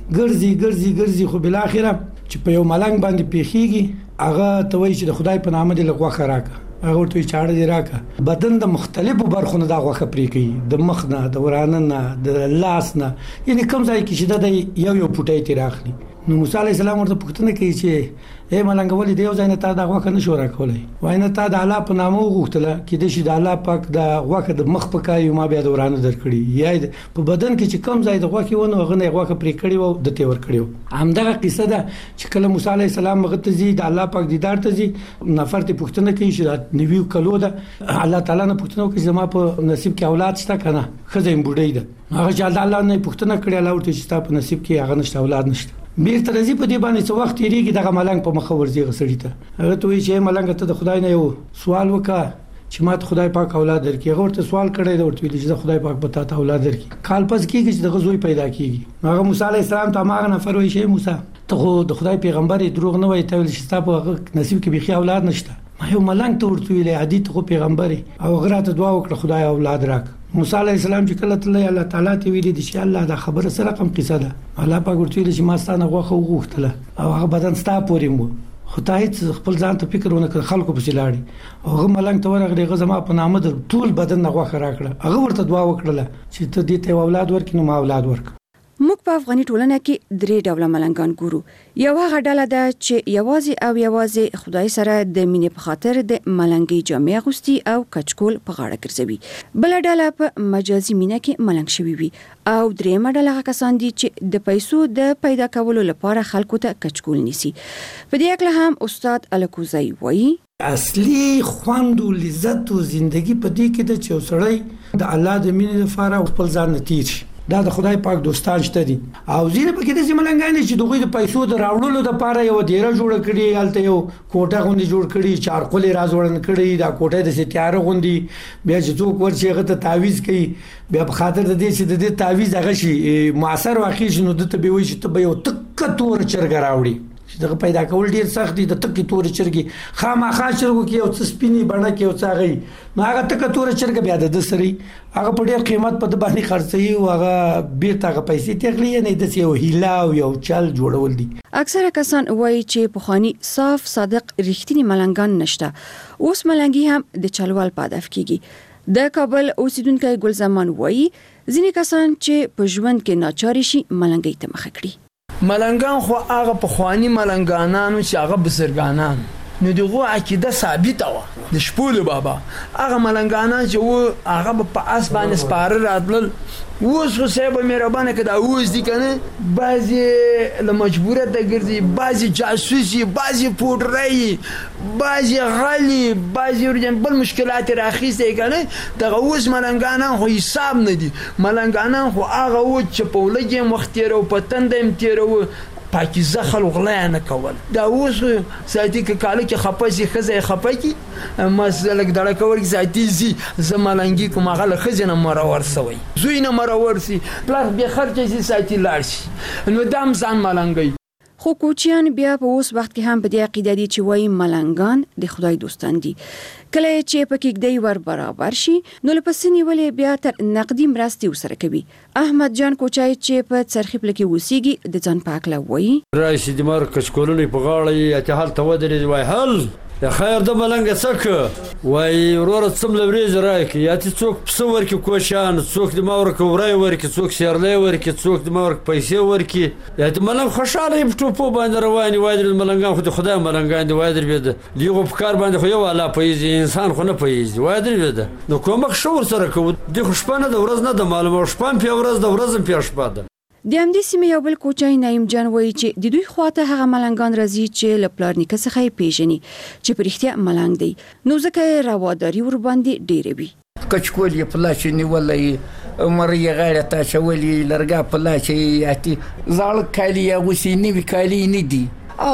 ګرځي خو بل اخره چې په یو ملنګ باندې پیخیږي، هغه ته وایي چې د خدای په نام دې غوښه راکه. هغه ورته چاړه دی راکه. بدن د مختلفو برخو نه دا غوښه پرې کوي، د مخ نه، د ورانه نه، د لاس نه، یعنی کوم ځای کې چې د یو پټای تی راخلي. نو موسی علی السلام ورته پوښتنه کوي چې اے ملنګ ولې دیو ځای نه تا دا غوښه نشو راکولای؟ وای نه تا د الله په نامه وغوښتله کې د شي د الله پاک د غوښه د مخ په کایو ما بیا د ورانه درکړي، یا په بدن کې چې کوم ځای د غوښه ونه غنه غوښه پرې کړي وو د تیور کړیو. همدغه قصه ده چې کله موسی علی السلام مغته زی د الله پاک دیدار ته زی، نفر ته پوښتنه کوي چې نویو کلو ده الله تعالی نه پوښتنه کوي چې ما په نصیب کې اولاد شته کنه، خزم بوډۍ ده. هغه چې الله نه پوښتنه کړې، الله ورته چې تاسو په نصیب کې هغه نشته، اولاد نشته. بیرته راځي په دې باندې څو وخت یریږي دغه ملنګ په مخ ورځي غسړی ته. هغه ته وی چې ملنګ ته د خدای نه یو سوال وکړه چې ماته خدای پاک اولاد درکړي. هغه ورته سوال کړی دی، ورته ویل چې خدای پاک به تاسو اولاد درکړي. کال پس کېږي چې د غزوې پیدا کیږي. هغه موسی علی السلام ته هغه نفر وی چې موسی ته د خدای پیغمبر دروغ نه وایي، ته ویل چې تاسو نصیب کې بيخي اولاد نشته. ما یو ملنګ ته ورته ویل عادي ته پیغمبر او غراته دعا وکړه خدای اولاد راک. موسی علی السلام چې کله تل الله تعالی ته ویل دي چې الله دا خبره سره کوم قصه ده، الله پاک ورته ویل چې ما ستانه غوښه وغوښتله او هغه بدن ستا پورې مو خدای خپل ځان ته فکر ونه کړ، خلکو په چلاړي. هغه ملنګ ته ورغلی غزما په نامه د ټول بدن غوښه راکړه. هغه ورته دعا وکړه چې ته دې ته اولاد ورکې، نو ما اولاد ورک. موږ په افغاني ټولنه کې درې ډوله ملنګان ګورو. یو هغه ډله ده چې یوازې خدای سره د مینې په خاطر د ملنګي جامې اغوستي او کچکول په غاړه ګرځوي. بل ډله په مجازي مینه کې ملنګ شوی وي او درېمه ډله هغه کسان دي چې د پیسو د پیدا کولو لپاره خلکو ته کچکول نیسي. په دې اړه هم استاد الکوزی وایي اصلي خوند او لذت او ژوندۍ په دې کې د چوسړی د الله د مینې لپاره خپل ځان نتیج دا د خدای پاک دوستان شته دي. او ځینې پکې د ملنګان چې دغه د پیسو د راوړلو لپاره یو ډیره جوړ کړي، الته یو کوټه غوندي جوړ کړي، چارقلې راځوړن کړي، دا کوټه د ستیاره غوندي، بیا چې څوک ورشي هغه ته تعویز کوي، بیا په خاطر د دې چې د دې تعویز هغه شي موثر واقع شي، نو د ته به وي چې ته به یو تک تور چرګ راوړي چې دغه پیدا کول ډیر سخت دي. د تکي تور چرګي خامخا چرګو کې یو څه سپینی بڼه کې یو څه غي نو هغه تکه تور چرګ بیا د سری هغه په ډیر قیمت په باندې خرڅي او هغه بیرته هغه پیسې تخلي نه د یو هیلا او یو چل جوړول دي. اکثره کسان وایي چې پخوانی صاف صادق رښتینی ملنګان نشته. اوس ملنګي هم د چلوال په هدف کېږي. د کابل اوسیدونکو ګل زمان وایي ځینې کسان چې په ژوند کې ناچاري شي ملنګي ته مخ کړي. ملنګان خو هغه په خواني ملنګانانو چې هغه بزرګانان نو دغه عقیده ثابته و د شپول بابا هغه ملنګانان چې و هغه په اس باندې سپاره راتل اوس خو سبا مهربانه کده اوس دي کنه بعضی له مجبوره د ګرځي بعضی جاسوسي بعضی پوډري بعضی غالي بعضی ورجن بل مشکلات راخیسته کنه دغه اوس ملنګانان خو حساب نه دي. ملنګانان خو هغه و چې په لګي مختیرو په تندم تیرو پاکیزه خلق لا نه کول. دا اوس ساتي ک کاله کې خپسي خزه خپکی مسلک دړه کول کې ساتي زی زمالنګي کوم غل خزنه مرور سوی زوینه مرور سي پلار به خرچ سي ساتي لارشي نو دام ځان ملنګي. خو کوچیان بیا په اوس وخت کې هم په دې عقیده دي چې وایي ملنګان د خدای دوستان دي. کله چې په کې دی ور برابر شي نو لپسنی ولې بیا تر نقدي مرستي وسره کوي. احمد جان کوچای چې په څرخیپ لکه وسیږي د ځان پاکله وایي راشي د مار کچکولونی په غاړه یا ته حال ته ودرې وای حل یا خیر د ملنګ څک وای ورور څم لوريز راکي یا ته څوک پسو ورکی کوشان څوک د ماور کوړای ورکی څوک شیرلې ورکی څوک د ماور پیسې ورکی یا د ملنګ خوشاله په ټوپو باندې رواني وای د ملنګان خو د خدای ملنګان دی وای در بده دیغه په کار باندې خو یو والا پیسې انسان خو نه پیسې وای در بده نو کومک شور سره کو د خوشپانه د ورځ نه د معلومه شپان په ورځ د ورځ په شپه ده. د همدې سیمې یو بل کوچای نعیم جان وایي چې د دوی خواته هغه ملنګان راځي چې له پلار نیکه څخه یې پیژني چې په رښتیا ملنګ دی نو ځکه یې رواداري ور باندې ډېره وي. کچکول یې په لاس نیولی عمر یې غاړه ته اچولی لرګا په لاس یې اتي زاړه کالي یې اغوستي نوي کالي نه دي.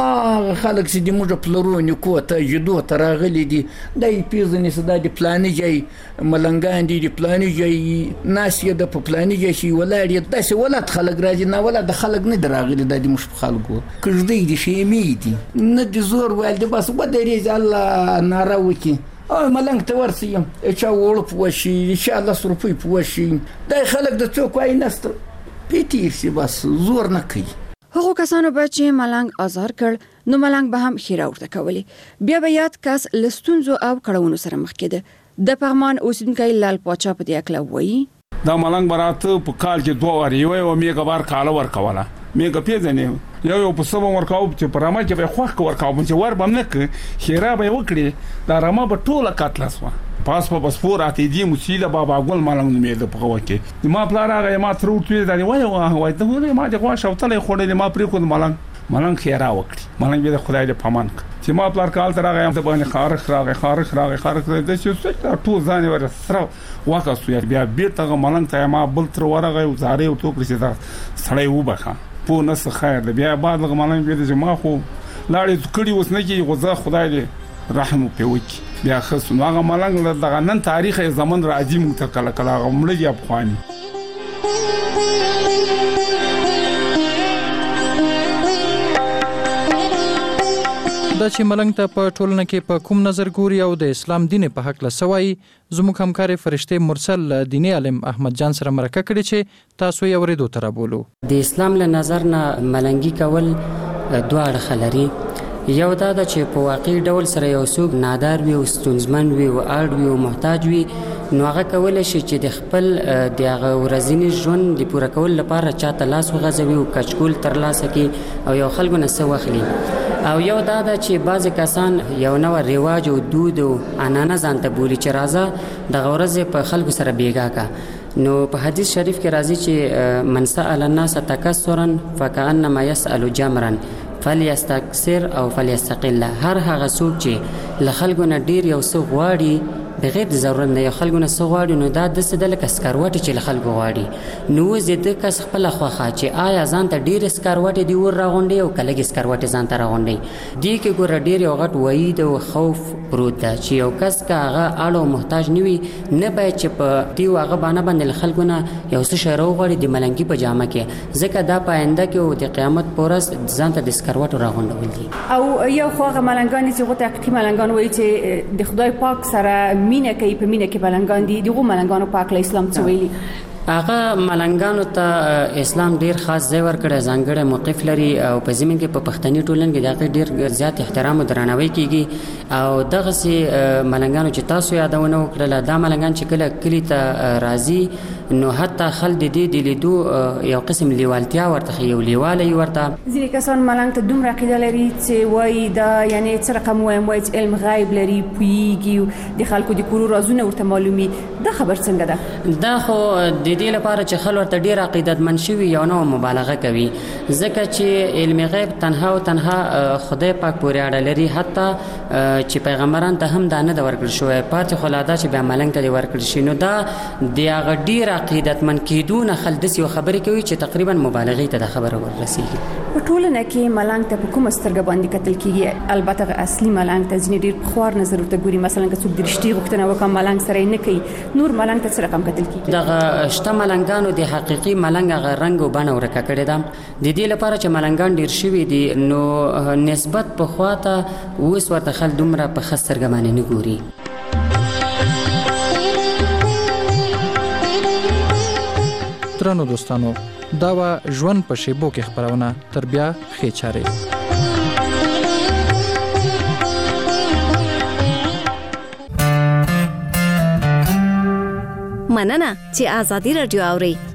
خلک چې د موږ پلرونو کوته جدو ته راغلي دي دا یې پیژني چې دا د پلاني ځای ملنګان دي د پلاني ځای ناس یې د په پلاني ځای شي ولاړ یې داسې ولاد خلک راځي نه ولاد د خلک نه دي راغلي دا د موږ خلکو کږدۍ دي شیمې دي نه د زور ویل دي بس ودرېږي الله ناره وکړي او ملنګ ته ورسیم چا وړ پوشي چې الله سرپوي پوشي دا خلک د څوک وای نست پیټیر سي بس زور نه کوي. هغه کسانو به چې ملنګ آزار کړ نو ملنګ به هم خیره ورته کولی. بیا به یاد کس لستونزو او کړهونو سره مخ کېده. د پغمان اوسیدونکو لال پاچا په دې اکله وایي دا ملنګ براته په کال کې 2 واری یو میګه بار کال ورکوله میګه پیژنې یو په سبا ورکاو چې پرما کې به خوښ ورکاو چې ور بم نه ک خیره به وکړي دا رما به ټوله کاتلاسوا پاس په پاسپور اته دي مسیله بابا ګل ملنګ نومې د پخوا کې ما پلار هغه ما تر ورته دی وای ته ما د غوا شوتلې خوړې ما پرې خو ملنګ خیره وکړي ملنګ به خدای دې پامان چې ما پلار کال تر هغه ته باندې خارخ د چې ټول ځان ور سره واکاسو بیا بیرته ملنګ ته ما بل تر ورغه وزاره او ټوکړي چې دا سړی وبخه په نس خیر دی بیا بعد ملنګ به چې ما خو لاړې کړي وس نه کې غزا خدای دې رحم په وکی بیا خص نو هغه ملنګ دغه نن تاریخ زمون راځي مو ته کله کله غمړي افغاني. دا چې ملنګ ته په ټولنه کې په کوم نظر ګوري او د اسلام دین په حق لسوي زموږ همکار فرشته مرسل دیني عالم احمد جان سره مرکه کړي چې تاسو یې اوریدو تر بولو. د اسلام له نظر نه ملنګي کول دوه اړخ لري. یو دا چې په واقعي ډول سره یو څوک نادار وي او ستونزمن وي او اړ وي او محتاج وي نو هغه کولای شي چې د خپل د هغه ورځني ژوند د پوره کول لپاره چاته لاس وغځوي او کچکول ترلاسه کړي او یو خلکو نه څه واخلي. او یو دا چې بعضې کسان یو نوع رواج او دود او عنعنه ځان ته بولي چې راځه دغه ورځ په خلکو سره بیګا کا نو په حدیث شریف کې راځي چې من سأل الناس تکثرا فكأنما يسأل جمرا فليستكثر او فليستقل. هر هغه څوک چې له خلکو نه ډیر یو څه غواړي بغیر د ضرورت نه یو خلکو نه څه غواړي نو دا داسې ده لکه سکروټې چې له خلکو غواړي نو اوس د ده کس خپله خوښه چې آیا ځان ته ډېرې سکروټې دي ور راغونډوي او که لږې سکروټې ځان ته راغونډوي دې کې ګوره ډېر یو غټ وعید او خوف پروت ده چې یو کس که هغه اړ او محتاج نه وي نه باید چې په دې هغه بانه باندې له خلکو نه یو څه شی راوغواړي د ملنګي په جامه کې ځکه دا په آینده کې او د قیامت په ورځ ځان ته د سکروټو راغونډول دي او یو خو هغه ملنګان چې هغوی ته حقیقي ملنګان وایي چې د خدای پاک سره مینه کوي په مینه کې ملنګان دي دغو ملنګانو پاک له اسلام څه ویلي هغه ملنګانو ته اسلام ډیر خاص ځای ورکړی ځانګړی موقف لري او په زمین کې په پښتني ټولنه کې د هغې ډیر زیات احترام او درناوی کیږي او دغسې ملنګانو چې تاسو یادونه وکړله دا ملنګان چې کله کلي ته راځي نو حتی خل د دې د لیدو یو قسم لیوالتیا ورته ښیي یو لیواله ورته ځینې کسان ملنګ ته دومره عقیده لري چې وایي دا یعنې څه رقم وایم وایي چې علم غیب لري پوهېږي د خلکو د کورو رازونه ورته معلومي دا خبر څنګه ده دا خو د دې لپاره چې خلک ورته ډېر عقیدتمند شوي یو نوع مبالغه کوي ځکه چې علم غیب تنها او تنها خدای پاک پورې اړه لري حتی چې پیغمبران ته هم دا نه ده ورکړل شوی پاتې خو لا دا چې بیا ملنګ ته دې ورکړل شي نو دا د هغه ډېر عقیدتمند کېدو نه خلک داسې یو خبرې کوي چې تقریبا مبالغې ته دا خبره وررسېږي په ټولنه کې ملنګ ته په کومه سترګه باندې کتل کېږي البته اصلي ملنګ ته ځینې ډېر پخوار نظر ورته ګوري مثلا که څوک د رښتې غوښتنه وکړي ملنګ سره یې نه کوي نور ملنګ ته څه رقم کتل کېږي دغه شته ملنګانو د حقیقي ملنګ هغه رنګ او بڼه ورکه کړې ده د دې لپاره چې ملنګان ډېر شوي دي نو نسبت پخوا ته اوس ورته خلک دومره په ښه سترګه باندې نه ګوري درنو دوستانو دا و ژوند په شیبو کې خبرونه تر بیا ښې چارې مننه چې آزادي رادیو اورئ